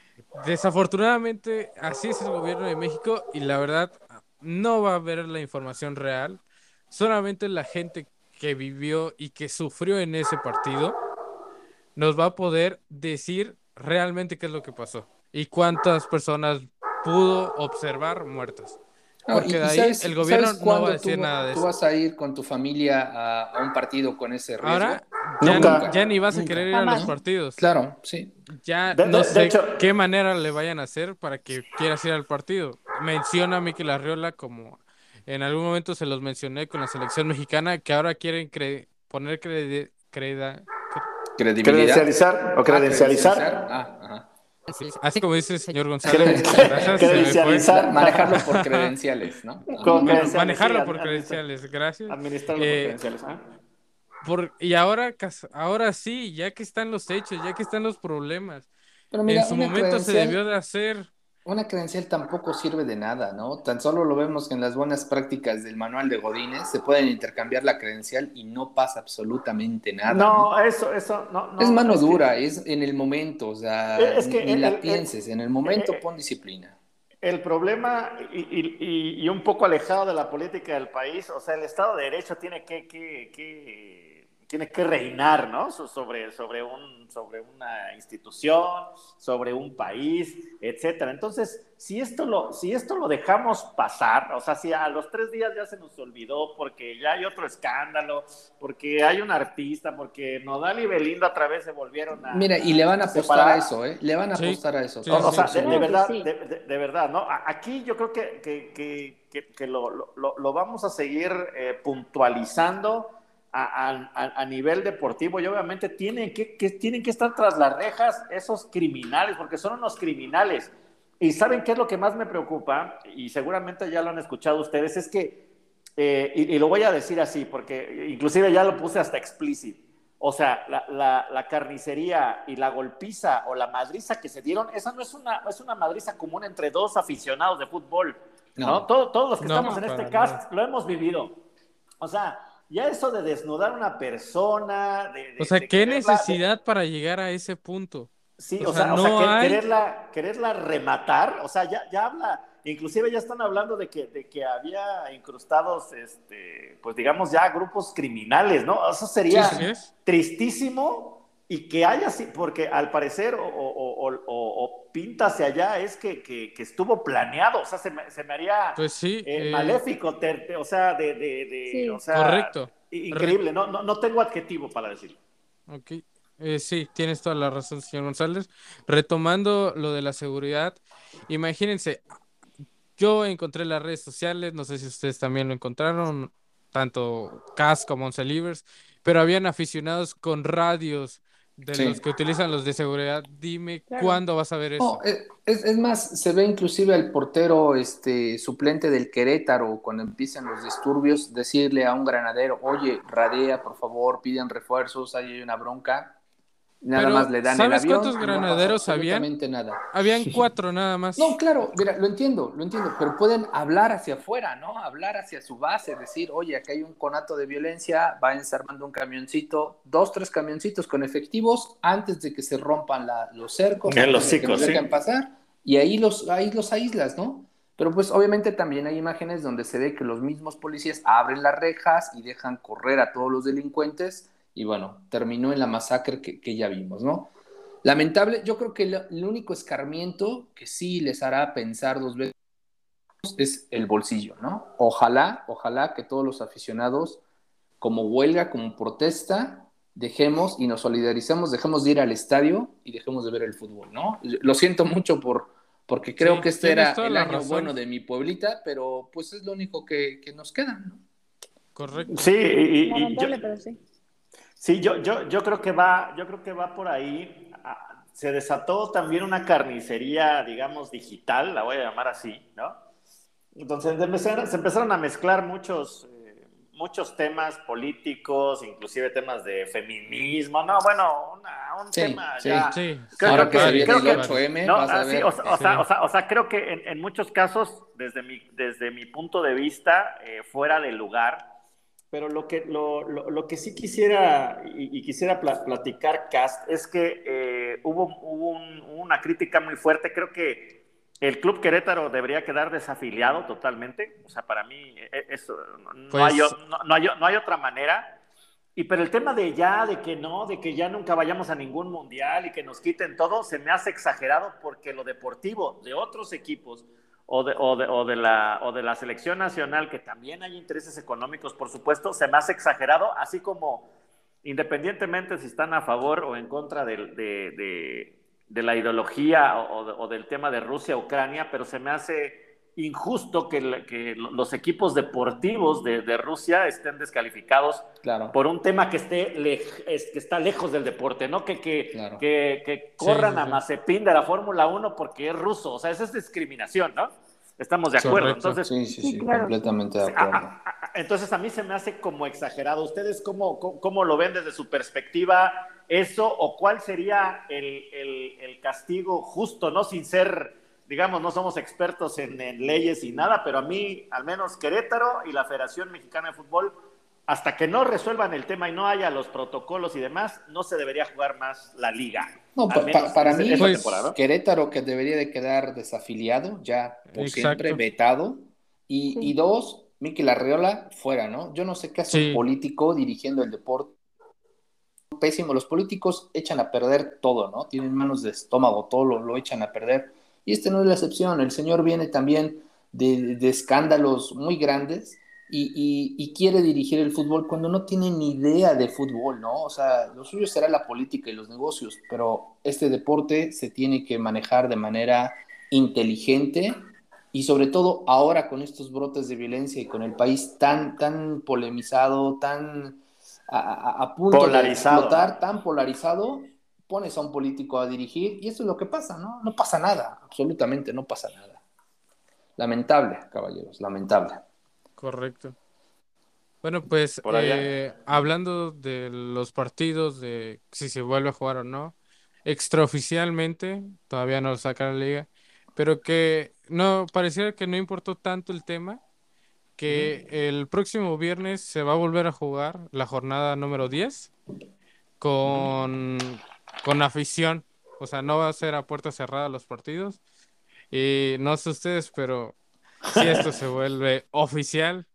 desafortunadamente, así es el gobierno de México y la verdad, no va a haber la información real. Solamente la gente que vivió y que sufrió en ese partido nos va a poder decir realmente qué es lo que pasó y cuántas personas pudo observar muertas. No, Porque y, de y ahí sabes, el gobierno ¿sabes no va a cuándo decir tú, nada de tú eso. vas a ir con tu familia a, a un partido con ese riesgo? Ahora ya, Nunca. ya ni vas a Nunca. querer ir a los Jamás. partidos. Claro, sí. Ya De, no de- de sé hecho, qué manera le vayan a hacer para que quieras ir al partido. Menciona a Mikel Arriola como En algún momento se los mencioné con la selección mexicana, que ahora quieren cre- poner credi- creda- cre- Credibilidad. Credencializar o Ah, credencializar. credencializar. Ah, ajá. así como dice el señor Creden- González, muchas gracias, se me fue. La- credencializar. manejarlo por credenciales, ¿no? Ah, Con Bueno, credenciales, sí, manejarlo por administra- credenciales, gracias. administrarlo por Eh, credenciales. ¿Ah? por, y ahora, cas- ahora sí, ya que están los hechos, ya que están los problemas, Pero en mira, su una momento se credencial, debió de hacer. una credencial tampoco sirve de nada, ¿no? Tan solo lo vemos que en las buenas prácticas del manual de Godínez se pueden intercambiar la credencial y no pasa absolutamente nada, ¿no? No, eso, eso, no, Es no. mano es que- dura, es en el momento, o sea, Es que ni el- la el- pienses, en el momento pon disciplina. El problema, y, y- y- y un poco alejado de la política del país, o sea, el Estado de Derecho tiene que, que- que- tiene que reinar, ¿no? So- Sobre, sobre, un, sobre una institución, sobre un país, etcétera. Entonces, si esto, lo, si esto lo dejamos pasar, o sea, si a los tres días ya se nos olvidó porque ya hay otro escándalo, porque hay un artista, porque Nodal y Belinda otra vez se volvieron a Mira, y le van a apostar separar. a eso, ¿eh? Le van a Sí, apostar a eso. sí, O, o sí, sea, sí. de, de Claro que verdad, sí. de, de- de verdad, ¿no? A- Aquí yo creo que, que, que, que, que lo, lo, lo vamos a seguir eh, puntualizando a, a, a, a nivel deportivo y obviamente tienen que, que, tienen que estar tras las rejas esos criminales, porque son unos criminales. Y ¿saben qué es lo que más me preocupa? Y seguramente ya lo han escuchado ustedes, es que, eh, y, y lo voy a decir así, porque inclusive ya lo puse hasta explícito. O sea, la, la, la carnicería y la golpiza o la madriza que se dieron, esa no es una, es una madriza común entre dos aficionados de fútbol, ¿no? No. Todo- todos los que No, estamos en para este cast lo hemos vivido. O sea, ya eso de desnudar a una persona, de, de- O sea, de ¿qué quererla- de- necesidad para llegar a ese punto? Sí, O o sea, sea, o no sea, que- hay. quererla, quererla rematar, o sea, ya, ya habla, inclusive ya están hablando de que, de que había incrustados, este, pues digamos ya grupos criminales, ¿no? Eso sería Sí, sí es. tristísimo y que haya, sí, porque al parecer, o, o, o, o, o pinta hacia allá, es que, que, que estuvo planeado, o sea, se me, se me haría Pues sí, eh, eh, maléfico, te- te- o sea, de, de, de Sí. o sea, correcto. increíble, no, no, no tengo adjetivo para decirlo. Ok, eh, sí, tienes toda la razón, señor González. Retomando lo de la seguridad, imagínense, yo encontré las redes sociales, no sé si ustedes también lo encontraron, tanto Cas como Oncelivers, pero habían aficionados con radios de Sí. los que utilizan los de seguridad. Dime, Claro. ¿cuándo vas a ver No, eso? eh, es, es más, se ve inclusive al portero este, suplente del Querétaro, cuando empiezan los disturbios, decirle a un granadero, oye, radea, por favor, piden refuerzos, ahí hay una bronca. Nada Pero, más le dan el ¿sabes avión cuántos y no pasa granaderos habían? absolutamente nada. Habían cuatro nada más. No, claro, mira, lo entiendo, lo entiendo, pero pueden hablar hacia afuera, ¿no? Hablar hacia su base, decir, oye, acá hay un conato de violencia, váyanse armando un camioncito, dos, tres camioncitos con efectivos antes de que se rompan la- los cercos, El antes de que hocico, nos sí. dejen pasar, y ahí los, ahí los aíslas, ¿no? Pero pues obviamente también hay imágenes donde se ve que los mismos policías abren las rejas y dejan correr a todos los delincuentes, y bueno, terminó en la masacre que, que ya vimos, ¿no? Lamentable, yo creo que el, el único escarmiento que sí les hará pensar dos veces es el bolsillo, ¿no? Ojalá, ojalá que todos los aficionados, como huelga, como protesta, dejemos y nos solidaricemos, dejemos de ir al estadio y dejemos de ver el fútbol, ¿no? Lo siento mucho por, porque creo Sí, que este tienes era toda el la año razón. bueno de mi pueblita, pero pues es lo único que, que nos queda, ¿no? Correcto. Sí, y, y- y yo, Lamentable, pero sí. sí, yo, yo, yo creo que va, yo creo que va por ahí. Ah, se desató también una carnicería, digamos, digital, la voy a llamar así, ¿no? Entonces se empezaron, se empezaron a mezclar muchos, eh, muchos temas políticos, inclusive temas de feminismo, no, bueno, una- un Sí, tema sí. ya. Sí, Creo- Ahora creo que se que- viene creo el que- ocho eme, No, vas a ah, sí, ver. o, sea, o, sea, Sí. o, sea, o sea, creo que en, en muchos casos, desde mi, desde mi punto de vista, eh, fuera de lugar, pero lo que, lo, lo, lo que sí quisiera y, y quisiera pla- platicar, Cast, es que eh, hubo, hubo un- una crítica muy fuerte. Creo que el Club Querétaro debería quedar desafiliado totalmente. O sea, para mí eh, eso, no, Pues- hay, o- no, no hay, no hay otra manera. Y pero el tema de ya, de que no, de que ya nunca vayamos a ningún mundial y que nos quiten todo, se me hace exagerado porque lo deportivo de otros equipos o de, o de, o de, la, o de la selección nacional, que también hay intereses económicos, por supuesto, se me hace exagerado, así como independientemente si están a favor o en contra de, de, de, de la ideología o, o, de, o del tema de Rusia-Ucrania, pero se me hace injusto que, la, que los equipos deportivos de, de Rusia estén descalificados Claro. por un tema que, esté lej, es, que está lejos del deporte, ¿no? Que, que, Claro. que, que corran Sí, sí, a sí. Mazepin de la Fórmula uno porque es ruso. O sea, esa es discriminación, ¿no? Estamos de acuerdo. Correcto. Entonces, Sí, sí, Sí, sí, claro, completamente a- de acuerdo. a- a- entonces a mí se me hace como exagerado. ¿Ustedes cómo, cómo, cómo lo ven desde su perspectiva eso? ¿O cuál sería el, el, el castigo justo, no? Sin ser, digamos, no somos expertos en, en leyes y nada, pero a mí, al menos Querétaro y la Federación Mexicana de Fútbol, hasta que no resuelvan el tema y no haya los protocolos y demás, no se debería jugar más la liga. No, Al pa- menos pa- para ese- mí, esta Pues, temporada, ¿no? Querétaro que debería de quedar desafiliado ya por siempre, exacto. vetado. Y, Sí. y dos, Mikel Arriola fuera, ¿no? Yo no sé qué hace un Sí, político dirigiendo el deporte. Pésimo, los políticos echan a perder todo, ¿no? Tienen manos de estómago, todo lo, lo echan a perder. Y este no es la excepción. El señor viene también de, de escándalos muy grandes y, y- y quiere dirigir el fútbol cuando no tiene ni idea de fútbol, ¿no? O sea, lo suyo será la política y los negocios, pero este deporte se tiene que manejar de manera inteligente y sobre todo ahora con estos brotes de violencia y con el país tan, tan polemizado, tan a, a, a punto de Polarizado, explotar, ¿no? tan polarizado, pones a un político a dirigir y eso es lo que pasa, ¿no? No pasa nada, absolutamente no pasa nada. Lamentable, caballeros, lamentable. correcto. Bueno, pues Por allá. eh, hablando de los partidos, de si se vuelve a jugar o no, extraoficialmente todavía no lo saca la liga, pero que no, pareciera que no importó tanto el tema, que el próximo viernes se va a volver a jugar la jornada número diez con, con afición, o sea, no va a ser a puerta cerrada los partidos, y no sé ustedes, pero si esto se vuelve oficial,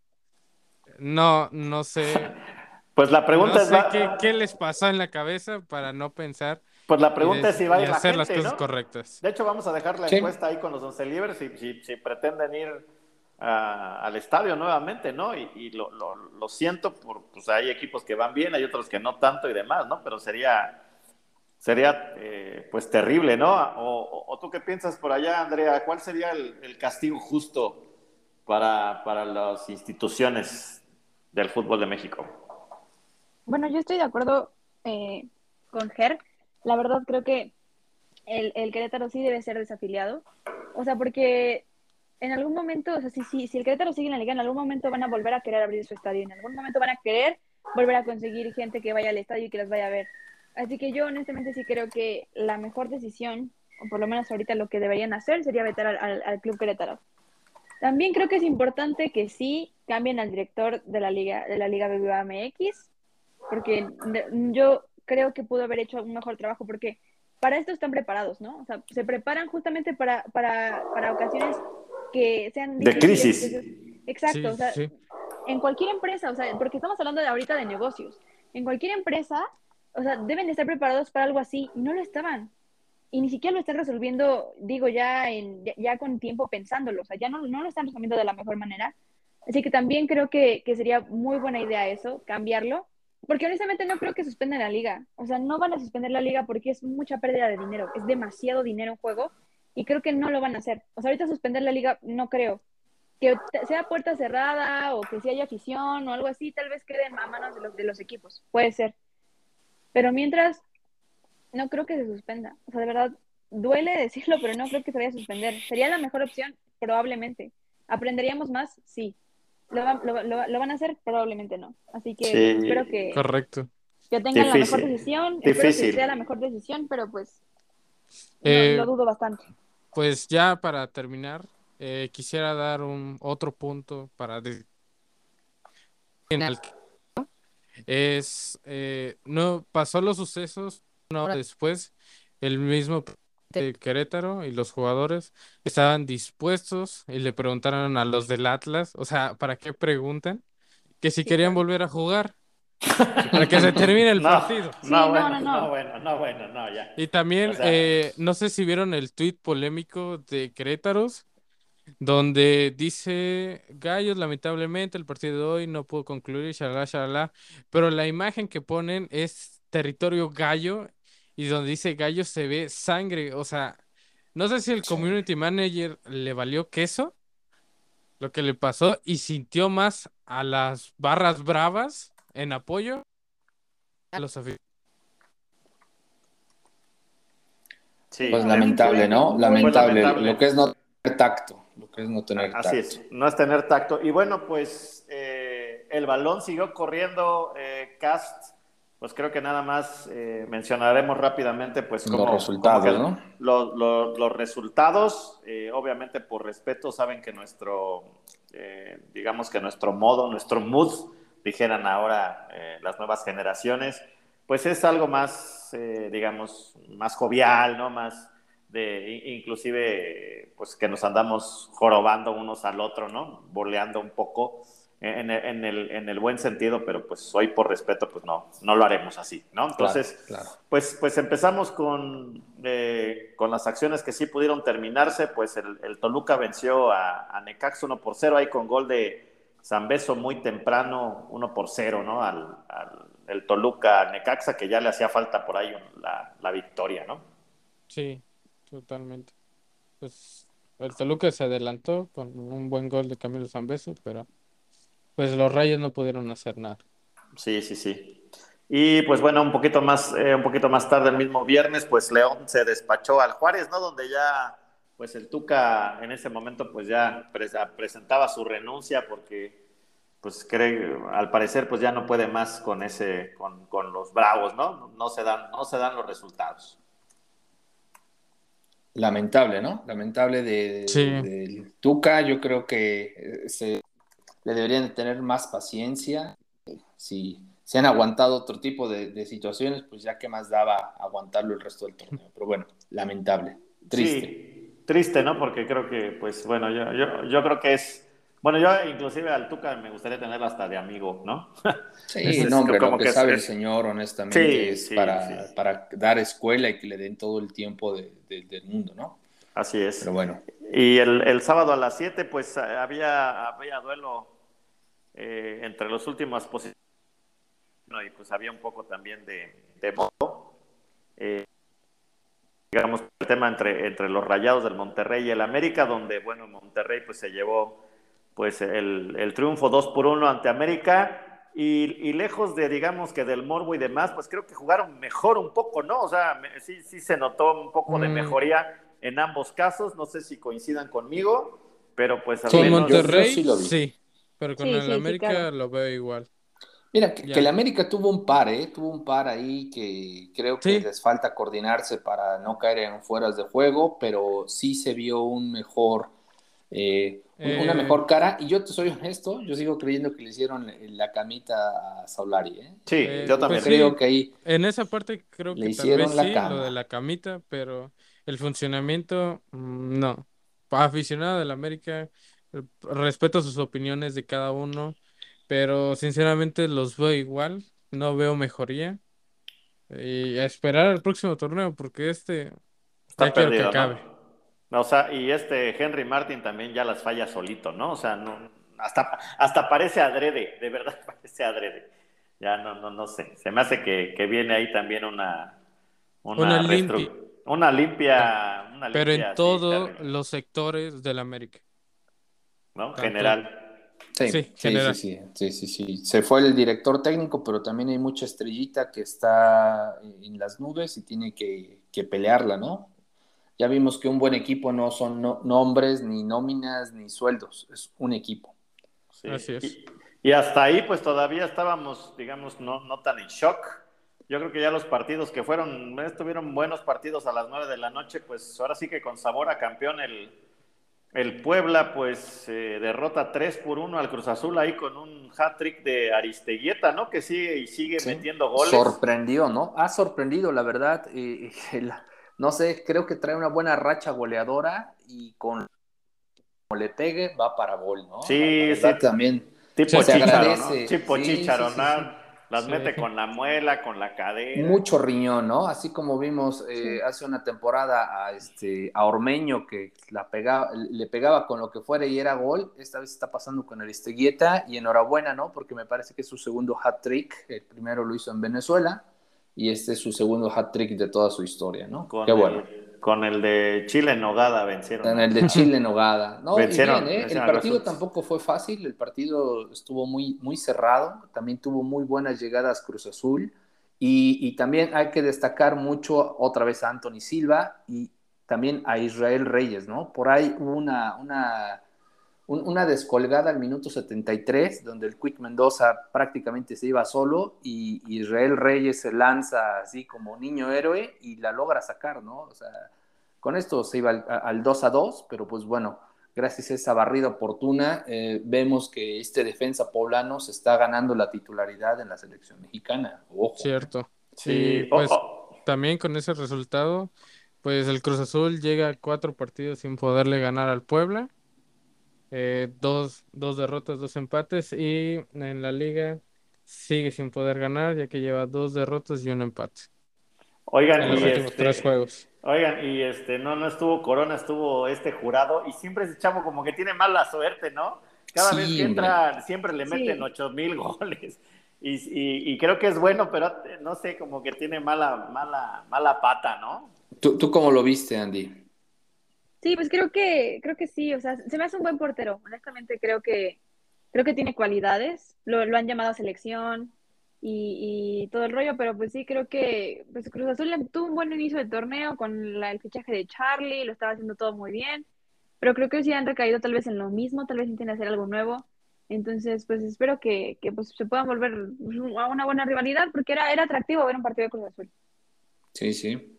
no, no sé. Pues la No pregunta es, sé qué, qué va, les pasó en la cabeza para no pensar pues la y, pregunta es des- si va a y ir la hacer las gente, cosas ¿no? correctas. De hecho, vamos a dejar la Sí. encuesta ahí con los once libres si, si, si pretenden ir a- al estadio nuevamente, ¿no? Y, y lo, lo, lo siento, por, pues hay equipos que van bien, hay otros que no tanto y demás, ¿no? Pero sería, sería eh, pues terrible, ¿no? O, o, o tú qué piensas por allá, Andrea, ¿cuál sería el, el castigo justo para, para las instituciones del fútbol de México? Bueno, yo estoy de acuerdo eh, con Ger. La verdad creo que el, el Querétaro sí debe ser desafiliado. O sea, porque en algún momento, o sea, si, si, si el Querétaro sigue en la liga, en algún momento van a volver a querer abrir su estadio, en algún momento van a querer volver a conseguir gente que vaya al estadio y que las vaya a ver. Así que yo honestamente sí creo que la mejor decisión, o por lo menos ahorita lo que deberían hacer, sería vetar al, al, al Club Querétaro. También creo que es importante que sí cambien al director de la liga, de la Liga B B V A M X, porque de- yo creo que pudo haber hecho un mejor trabajo, porque para esto están preparados, ¿no? O sea, se preparan justamente para, para, para ocasiones que sean De difíciles. crisis. Entonces, exacto, Sí, o sea, sí, en cualquier empresa, o sea, porque estamos hablando de ahorita de negocios, en cualquier empresa, o sea, deben estar preparados para algo así, y no lo estaban. Y ni siquiera lo están resolviendo, digo, ya, en, ya, ya con tiempo pensándolo, o sea, ya no, no lo están resolviendo de la mejor manera. Así que también creo que, que sería muy buena idea eso, cambiarlo, porque honestamente no creo que suspendan la liga. O sea, no van a suspender la liga porque es mucha pérdida de dinero, es demasiado dinero en juego y creo que no lo van a hacer. O sea, ahorita suspender la liga no creo. Que sea puerta cerrada o que si haya afición o algo así, tal vez quede a manos de los, de los equipos, puede ser. Pero mientras, no creo que se suspenda. O sea, de verdad, duele decirlo, pero no creo que se vaya a suspender. Sería la mejor opción, probablemente. ¿Aprenderíamos más? Sí. ¿Lo, va- lo, lo- lo van a hacer? Probablemente no. Así que pues espero Sí, que, correcto. que tengan la mejor difícil, decisión. Espero que sea la difícil. mejor decisión, pero pues no, lo Eh, dudo bastante. pues ya para terminar, eh, quisiera dar un otro punto para de- en el que es eh, no pasó los sucesos una hora después, el mismo de Querétaro y los jugadores estaban dispuestos y le preguntaron a los del Atlas, o sea, ¿para qué preguntan? Que si Sí, querían claro. volver a jugar, para que se termine el No, partido. no, Sí, no, bueno, no, no, no. bueno, no, bueno, no, ya. Y O también, sea, eh, no sé si vieron el tuit polémico de Querétaros, donde dice, Gallos, lamentablemente el partido de hoy no pudo concluir, shalala, shalala, pero la imagen que ponen es territorio gallo y donde dice Gallos se ve sangre, o sea, no sé si el Sí. community manager le valió queso lo que le pasó y sintió más a las barras bravas en apoyo a los aficionados. Sí, Pues Fue lamentable, ¿no? muy pues Lamentable. Lo que lamentable. es no tener tacto. Lo que es no tener Así tacto. es, no es tener tacto. Y bueno, pues eh, el balón siguió corriendo, eh, Cast, pues creo que nada más eh, mencionaremos rápidamente pues Los como, como que resultados, el- ¿no? lo- lo- los resultados, eh, obviamente por respeto, saben que nuestro, eh, digamos que nuestro modo, nuestro mood, dijeran ahora eh, las nuevas generaciones, pues es algo más, eh, digamos, más jovial, ¿no? Más de inclusive pues que nos andamos jorobando unos al otro, ¿no? Boleando un poco en el, en el, en el buen sentido, pero pues hoy por respeto pues no, no lo haremos así, ¿no? Claro, Entonces, claro. pues, pues empezamos con, eh, con las acciones que sí pudieron terminarse, pues el, el Toluca venció a, a Necaxa uno por cero ahí con gol de Zambeso muy temprano, uno por cero, ¿no? Al, al el Toluca Necaxa, que ya le hacía falta por ahí la, la victoria, ¿no? Sí, totalmente. Pues el Toluca se adelantó con un buen gol de Camilo Zambeso, pero pues los Rayos no pudieron hacer nada. Sí, sí, sí. Y pues bueno, un poquito más, eh, un poquito más tarde, el mismo viernes, pues León se despachó al Juárez, ¿no? Donde ya, pues el Tuca en ese momento, pues ya pres presentaba su renuncia porque, pues cree, al parecer, pues ya no puede más con ese, con, con los Bravos, ¿no? No se dan, no se dan los resultados. Lamentable, ¿no? Lamentable de, Sí, de- del Tuca. Yo creo que eh, se, le deberían de tener más paciencia. Si se han aguantado otro tipo de, de situaciones, pues ya que más daba aguantarlo el resto del torneo. Pero bueno, lamentable, triste. Sí, triste, ¿no? Porque creo que, pues bueno, yo, yo, yo creo que es, bueno, yo inclusive al Tuca me gustaría tenerlo hasta de amigo, ¿no? Es, Sí, no, es hombre, lo como que que es, sabe el es, señor, honestamente, sí, es sí, sí, para, para dar escuela y que le den todo el tiempo de- de- del mundo, ¿no? así Pero es. bueno, Y el, el sábado a las siete pues había, había duelo eh, entre las últimas posiciones, ¿no? Y pues había un poco también de, de modo, eh, digamos, el tema entre, entre los Rayados del Monterrey y el América, donde, bueno, Monterrey pues se llevó pues el, el triunfo dos por uno ante América y, y, lejos de, digamos, que del morbo y demás, pues creo que jugaron mejor un poco, ¿no? O sea, me, sí, sí se notó un poco de mm, mejoría en ambos casos, no sé si coincidan conmigo, pero pues al con sí, yo, menos, yo Monterrey, sí lo vi. sí, pero con Sí, el sí, sí, América claro. lo veo igual. Mira, que, que el Ya, América tuvo un par, ¿eh? Tuvo un par ahí que creo que sí, les falta coordinarse para no caer en fueras de juego, pero sí se vio un mejor, eh, un- una eh, mejor cara. Y yo te soy honesto, yo sigo creyendo que le hicieron la camita a Solari, ¿eh? sí, Eh, yo yo pues también. creo sí, que ahí en esa parte creo le que tal vez hicieron la sí, lo de cama. la camita, pero el funcionamiento, mm, no. Aficionado del América, eh, respeto sus opiniones de cada uno, pero sinceramente los veo igual, no veo mejoría. Y a esperar al próximo torneo, porque este ya Está quiero que perdido, ¿no? acabe. O sea, y este Henry Martin también ya las falla solito, ¿no? O sea, no, hasta, hasta parece adrede, de verdad parece adrede. Ya no, no, no sé. Se me hace que, que viene ahí también una, Una una limpia, restru- una limpia, una pero en limpia así todos terrible, los sectores del América, ¿no? tanto, General. Sí, sí, sí, sí, general. sí, sí, sí, sí. Se fue el director técnico, pero también hay mucha estrellita que está en las nubes y tiene que, que pelearla, ¿no? Ya vimos que un buen equipo no son no- nombres, ni nóminas, ni sueldos, es un equipo. Así Sí. es. Y, y hasta ahí, pues todavía estábamos, digamos, no, no tan en shock. Yo creo que ya los partidos que fueron, estuvieron buenos partidos a las nueve de la noche, pues ahora sí que con sabor a campeón el, el Puebla, pues eh, derrota tres por uno al Cruz Azul ahí con un hat-trick de Aristeguieta, ¿no? Que sigue y sigue Sí, metiendo goles. sorprendió, ¿no? Ha sorprendido, la verdad. eh, el- no sé, creo que trae una buena racha goleadora y con como le pegue va para gol, ¿no? La, la Sí, sí, verdad también tipo Sí, se Chícharo, ¿no? agradece. Tipo Sí, sí, Chícharo, sí, sí. ¿no? Las sí, mete con la muela, con la cadera. Mucho riñón, ¿no? Así como vimos eh, Sí. hace una temporada a, este, a Ormeño que la pegaba, le pegaba con lo que fuera y era gol, esta vez está pasando con Aristeguieta y enhorabuena, ¿no? Porque me parece que es su segundo hat-trick, el primero lo hizo en Venezuela y este es su segundo hat-trick de toda su historia, ¿no? Qué Con bueno. el, con el de Chile en Nogada vencieron. En a- el de a- Chile en Nogada. No, y vencieron, bien, ¿eh? El vencieron a partido Results. tampoco fue fácil, el partido estuvo muy, muy cerrado, también tuvo muy buenas llegadas Cruz Azul, y, y también hay que destacar mucho otra vez a Anthony Silva y también a Israel Reyes, ¿no? Por ahí hubo una, una, un- una descolgada al minuto setenta y tres, donde el Quick Mendoza prácticamente se iba solo y y Israel Reyes se lanza así como niño héroe y la logra sacar, ¿no? O sea, con esto se iba al, al dos a dos, pero pues bueno, gracias a esa barrida oportuna, eh, vemos que este defensa poblano se está ganando la titularidad en la selección mexicana. Ojo. Cierto. Y Sí, oh, pues oh. también con ese resultado, pues el Cruz Azul llega a cuatro partidos sin poderle ganar al Puebla, eh, dos, dos derrotas, dos empates, y en la liga sigue sin poder ganar, ya que lleva dos derrotas y un empate en Oigan, los y últimos tres este, juegos. oigan, y este, no, no estuvo Corona, estuvo este jurado, y siempre ese chavo como que tiene mala suerte, ¿no? Cada vez Sí, que hombre. entra, siempre le meten Sí, ocho mil goles. Y, y, y creo que es bueno, pero no sé, como que tiene mala, mala, mala pata, ¿no? ¿Tú, tú cómo lo viste, Andy? sí, pues creo que, creo que sí, o sea, se me hace un buen portero. Honestamente, creo que, creo que tiene cualidades. Lo, lo han llamado a selección y, y todo el rollo, pero pues sí, creo que pues Cruz Azul le- tuvo un buen inicio de torneo con la- el fichaje de Charlie, lo estaba haciendo todo muy bien, pero creo que sí han recaído tal vez en lo mismo, tal vez intenten hacer algo nuevo. Entonces, pues espero que, que pues, se puedan volver a una buena rivalidad, porque era, era atractivo ver un partido de Cruz Azul. Sí, sí.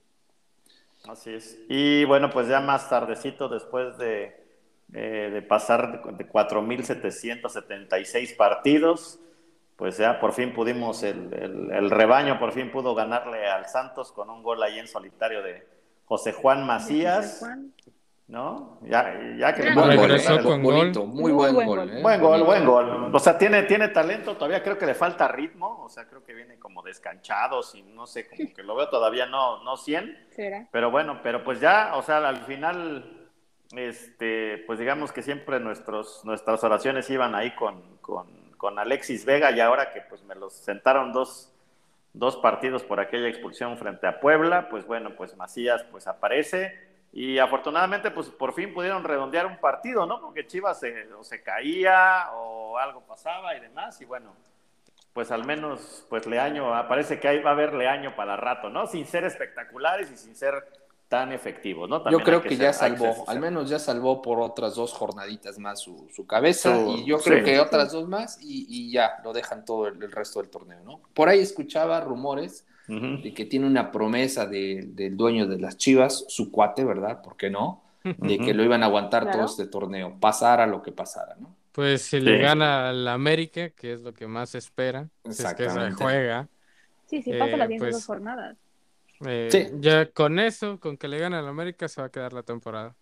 Así es. Y bueno, pues ya más tardecito, después de, eh, de pasar de cuatro mil setecientos setenta y seis partidos, pues ya por fin pudimos, el, el, el rebaño por fin pudo ganarle al Santos con un gol ahí en solitario de José Juan De José Macías, Juan. ¿no? Ya, ya que le Gran Buen puedan gol, gol, ¿eh? ¿eh? Regresó concretar el... Bo- con gol. bonito, muy Muy buen buen gol, gol. ¿eh? Buen gol, buen Bonito. gol. O sea, tiene, tiene talento, todavía creo que le falta ritmo, o sea, creo que viene como descanchado, y no sé, como que lo veo todavía no, no cien, ¿Será? pero bueno, pero pues ya, o sea, al final, este, pues digamos que siempre nuestros, nuestras oraciones iban ahí con, con, con Alexis Vega, y ahora que pues me los sentaron dos, dos partidos por aquella expulsión frente a Puebla, pues bueno, pues Macías pues aparece y afortunadamente pues por fin pudieron redondear un partido, ¿no? Porque Chivas se, o se caía o algo pasaba y demás, y bueno, pues al menos pues Leaño, parece que ahí va a haber Leaño para rato, ¿no? Sin ser espectaculares y sin ser tan efectivos, ¿no? Yo También hay creo que que ya ser, hay que ser salvó, al sincero. menos ya salvó por otras dos jornaditas más su, su cabeza y Su, yo sí, creo que otras Sí. dos más y, y ya lo dejan todo el, el resto del torneo, ¿no? Por ahí escuchaba rumores uh-huh. de que tiene una promesa de- del dueño de las Chivas, su cuate, ¿verdad? ¿Por qué no? De que Uh-huh. lo iban a aguantar todo Claro. este torneo, pasara lo que pasara, ¿no? Pues si le Sí. gana al América, que es lo que más se espera, si es que se Exactamente. juega, Sí, sí, pasa las eh, siguientes dos pues jornadas. eh, Sí. ya con eso, con que le gane al América, se va a quedar la temporada.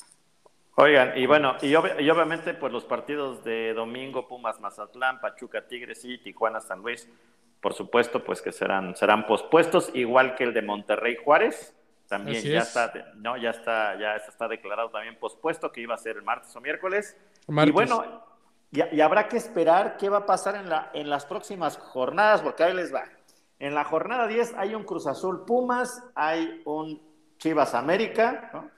Oigan, y bueno, y, ob- y obviamente pues los partidos de domingo, Pumas Mazatlán, Pachuca Tigres y Tijuana San Luis, por supuesto, pues que serán, serán pospuestos, igual que el de Monterrey Juárez, también Así ya es, está, no, ya está, ya está declarado también pospuesto, que iba a ser el martes o miércoles. Y martes. bueno, y, y habrá que esperar qué va a pasar en, la, en las próximas jornadas, porque ahí les va. En la jornada diez hay un Cruz Azul Pumas, hay un Chivas América, ¿no?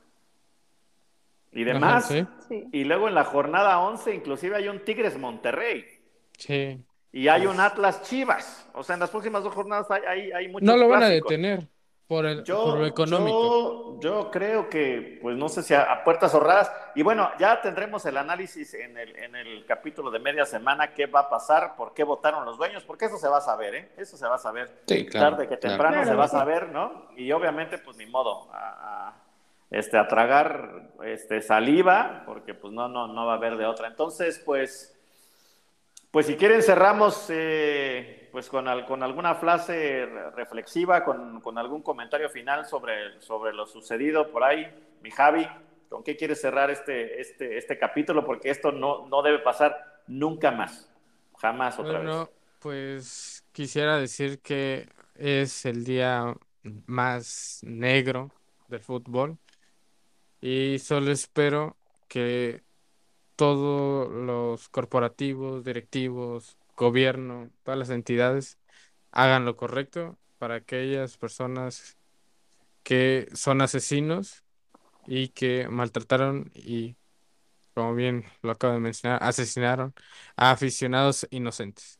Y Ajá, demás. sí, Sí. Y luego en la jornada once inclusive hay un Tigres Monterrey sí. y hay un Pues Atlas Chivas. O sea, en las próximas dos jornadas hay, hay, hay no muchos lo van a clásicos. detener por el, por lo Yo, económico. yo, yo creo que, pues no sé si a, a puertas cerradas. Y bueno, ya tendremos el análisis en el, en el capítulo de media semana, qué va a pasar, por qué votaron los dueños, porque eso se va a saber, ¿eh? Eso se va a saber. Sí, claro, Tarde que claro. temprano Claro, se va a sí. saber, ¿no? Y obviamente, pues ni modo, a, a, este, a tragar este, saliva, porque pues no, no, no va a haber de otra. Entonces, pues... Pues si quieren cerramos eh, pues con, al, con alguna frase reflexiva, con, con algún comentario final sobre, sobre lo sucedido por ahí, mi Javi, ¿con qué quieres cerrar este, este, este capítulo? Porque esto no, no debe pasar nunca más, jamás otra vez. Bueno, pues quisiera decir que es el día más negro del fútbol y solo espero que todos los corporativos, directivos, gobierno, todas las entidades hagan lo correcto para aquellas personas que son asesinos y que maltrataron y, como bien lo acabo de mencionar, asesinaron a aficionados inocentes.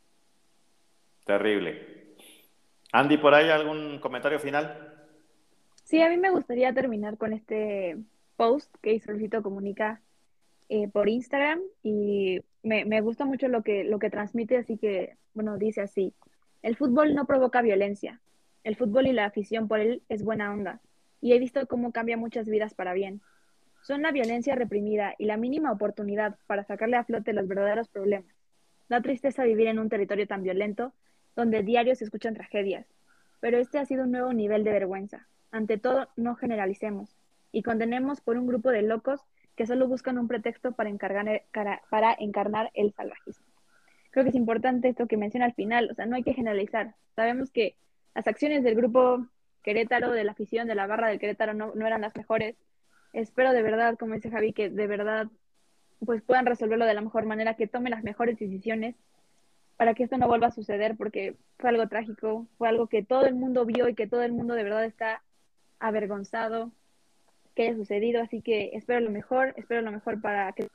Terrible. Andy, ¿por ahí algún comentario final? Sí, a mí me gustaría terminar con este post que hizo Luisito Comunica eh, por Instagram y me, me gusta mucho lo que, lo que transmite, así que, bueno, dice así, el fútbol no provoca violencia, el fútbol y la afición por él es buena onda y he visto cómo cambia muchas vidas para bien. Son la violencia reprimida y la mínima oportunidad para sacarle a flote los verdaderos problemas. Da tristeza vivir en un territorio tan violento, donde diario se escuchan tragedias, pero este ha sido un nuevo nivel de vergüenza. Ante todo, no generalicemos y condenemos por un grupo de locos que solo buscan un pretexto para encargar, para encarnar el salvajismo. Creo que es importante esto que menciona al final, o sea, no hay que generalizar. Sabemos que las acciones del grupo Querétaro, de la afición, de la barra del Querétaro no, no eran las mejores. Espero de verdad, como dice Javi, que de verdad pues puedan resolverlo de la mejor manera, que tomen las mejores decisiones para que esto no vuelva a suceder, porque fue algo trágico, fue algo que todo el mundo vio y que todo el mundo de verdad está avergonzado que haya sucedido, así que espero lo mejor, espero lo mejor para que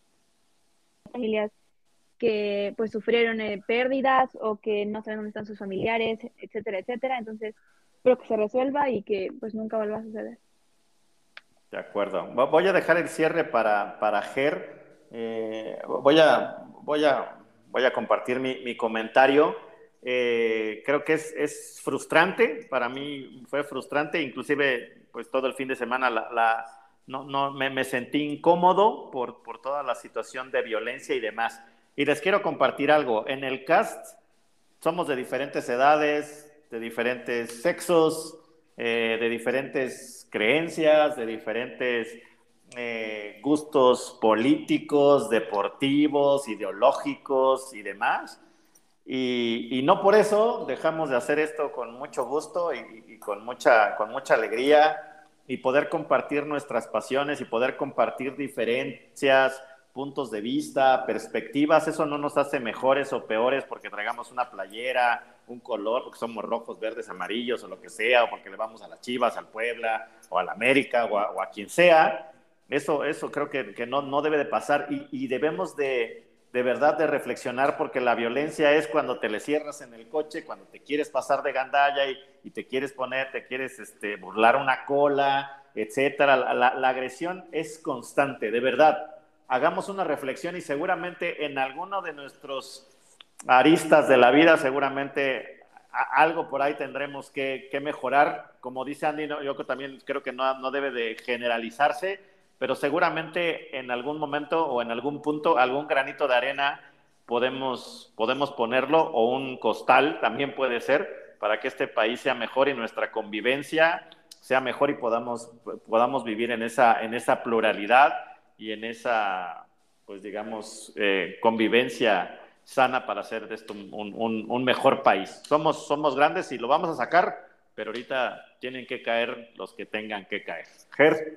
las familias que pues sufrieron eh, pérdidas o que no saben dónde están sus familiares, etcétera, etcétera, entonces espero que se resuelva y que pues nunca vuelva a suceder. De acuerdo. Voy a dejar el cierre para, para Ger. Eh, voy, a, voy, a, voy a compartir mi, mi comentario. Eh, creo que es, es frustrante, para mí fue frustrante, inclusive pues todo el fin de semana la, la, no, no, me, me sentí incómodo por, por toda la situación de violencia y demás. Y les quiero compartir algo. En el cast somos de diferentes edades, de diferentes sexos, eh, de diferentes creencias, de diferentes eh, gustos políticos, deportivos, ideológicos y demás. Y, y no por eso dejamos de hacer esto con mucho gusto y, y con, mucha, con mucha alegría y poder compartir nuestras pasiones y poder compartir diferencias, puntos de vista, perspectivas. Eso no nos hace mejores o peores porque traigamos una playera, un color, porque somos rojos, verdes, amarillos o lo que sea, o porque le vamos a las Chivas, al Puebla o al América o a, o a quien sea. Eso, eso creo que, que no, no debe de pasar y, y debemos de, de verdad de reflexionar, porque la violencia es cuando te le cierras en el coche, cuando te quieres pasar de gandalla y, y te quieres poner, te quieres este, burlar una cola, etcétera. La, la, la agresión es constante, de verdad. Hagamos una reflexión y seguramente en alguno de nuestros aristas de la vida, seguramente a, algo por ahí tendremos que, que mejorar. Como dice Andy, no, yo también creo que no, no debe de generalizarse, pero seguramente en algún momento o en algún punto, algún granito de arena podemos, podemos ponerlo, o un costal también puede ser, para que este país sea mejor y nuestra convivencia sea mejor y podamos, podamos vivir en esa, en esa pluralidad y en esa, pues digamos, eh, convivencia sana para hacer de esto un, un, un mejor país. Somos, somos grandes y lo vamos a sacar, pero ahorita tienen que caer los que tengan que caer. Ger.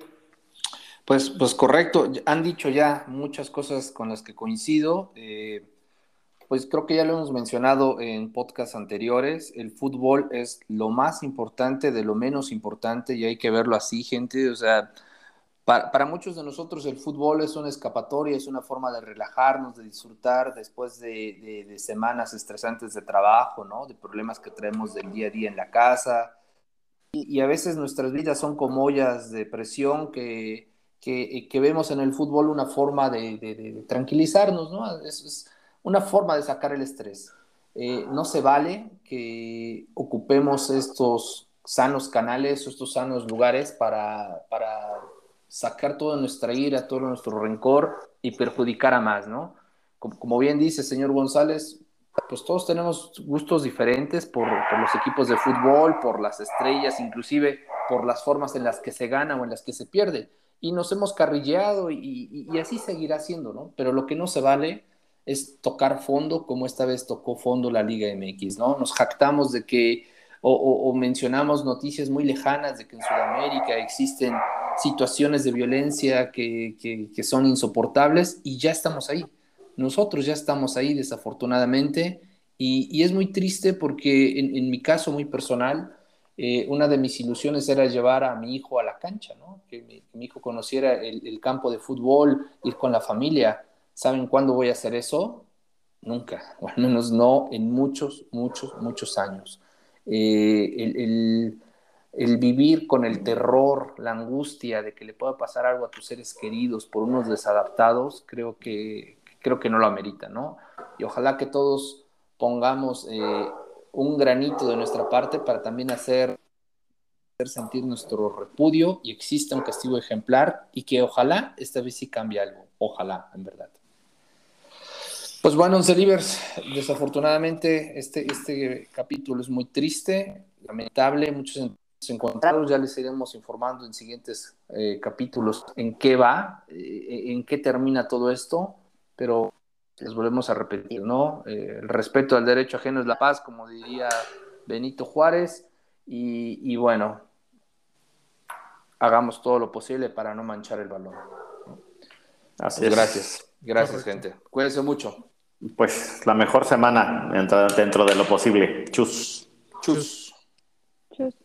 Pues, pues correcto, han dicho ya muchas cosas con las que coincido. Eh, pues creo que ya lo hemos mencionado en podcasts anteriores. El fútbol es lo más importante de lo menos importante y hay que verlo así, gente. O sea, para, para muchos de nosotros el fútbol es una escapatoria, es una forma de relajarnos, de disfrutar después de, de, de semanas estresantes de trabajo, ¿no? De problemas que traemos del día a día en la casa. Y, y a veces nuestras vidas son como ollas de presión que, que, que vemos en el fútbol una forma de, de, de tranquilizarnos, ¿no? Es, es una forma de sacar el estrés. Eh, no se vale que ocupemos estos sanos canales, estos sanos lugares para, para sacar toda nuestra ira, todo nuestro rencor y perjudicar a más, ¿no? Como, como bien dice señor González, pues todos tenemos gustos diferentes por, por los equipos de fútbol, por las estrellas, inclusive por las formas en las que se gana o en las que se pierde. Y nos hemos carrilleado y, y, y así seguirá siendo, ¿no? Pero lo que no se vale es tocar fondo como esta vez tocó fondo la Liga M X, ¿no? Nos jactamos de que, o, o, o mencionamos noticias muy lejanas de que en Sudamérica existen situaciones de violencia que, que, que son insoportables y ya estamos ahí. Nosotros ya estamos ahí, desafortunadamente, y, y es muy triste porque en, en mi caso muy personal, Eh, una de mis ilusiones era llevar a mi hijo a la cancha, ¿no? Que mi, que mi hijo conociera el, el campo de fútbol, ir con la familia. ¿Saben cuándo voy a hacer eso? Nunca, o al menos no en muchos, muchos, muchos años. Eh, el, el, el vivir con el terror, la angustia de que le pueda pasar algo a tus seres queridos por unos desadaptados, creo que, creo que no lo amerita, ¿no? Y ojalá que todos pongamos eh, un granito de nuestra parte para también hacer, hacer sentir nuestro repudio y exista un castigo ejemplar y que ojalá esta vez sí cambie algo, ojalá, en verdad. Pues bueno, Oncelivers, desafortunadamente este, este capítulo es muy triste, lamentable, muchos encontrados, ya les iremos informando en siguientes eh, capítulos en qué va, eh, en qué termina todo esto, pero les volvemos a repetir, ¿no? Eh, el respeto al derecho ajeno es la paz, como diría Benito Juárez, y, y bueno, hagamos todo lo posible para no manchar el balón. Así pues es. Gracias, gracias, Correcto. gente. Cuídense mucho. Pues la mejor semana dentro, dentro de lo posible. Chus. Chus. Chus.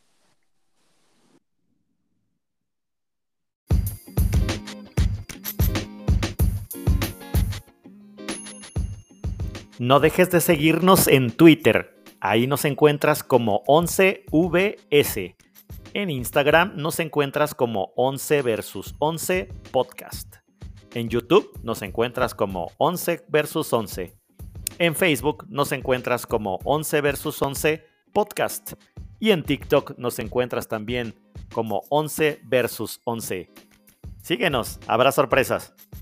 No dejes de seguirnos en Twitter. Ahí nos encuentras como once V S. En Instagram nos encuentras como once versus once podcast. En YouTube nos encuentras como once versus once. En Facebook nos encuentras como once versus once podcast. Y en TikTok nos encuentras también como once versus once. Síguenos, habrá sorpresas.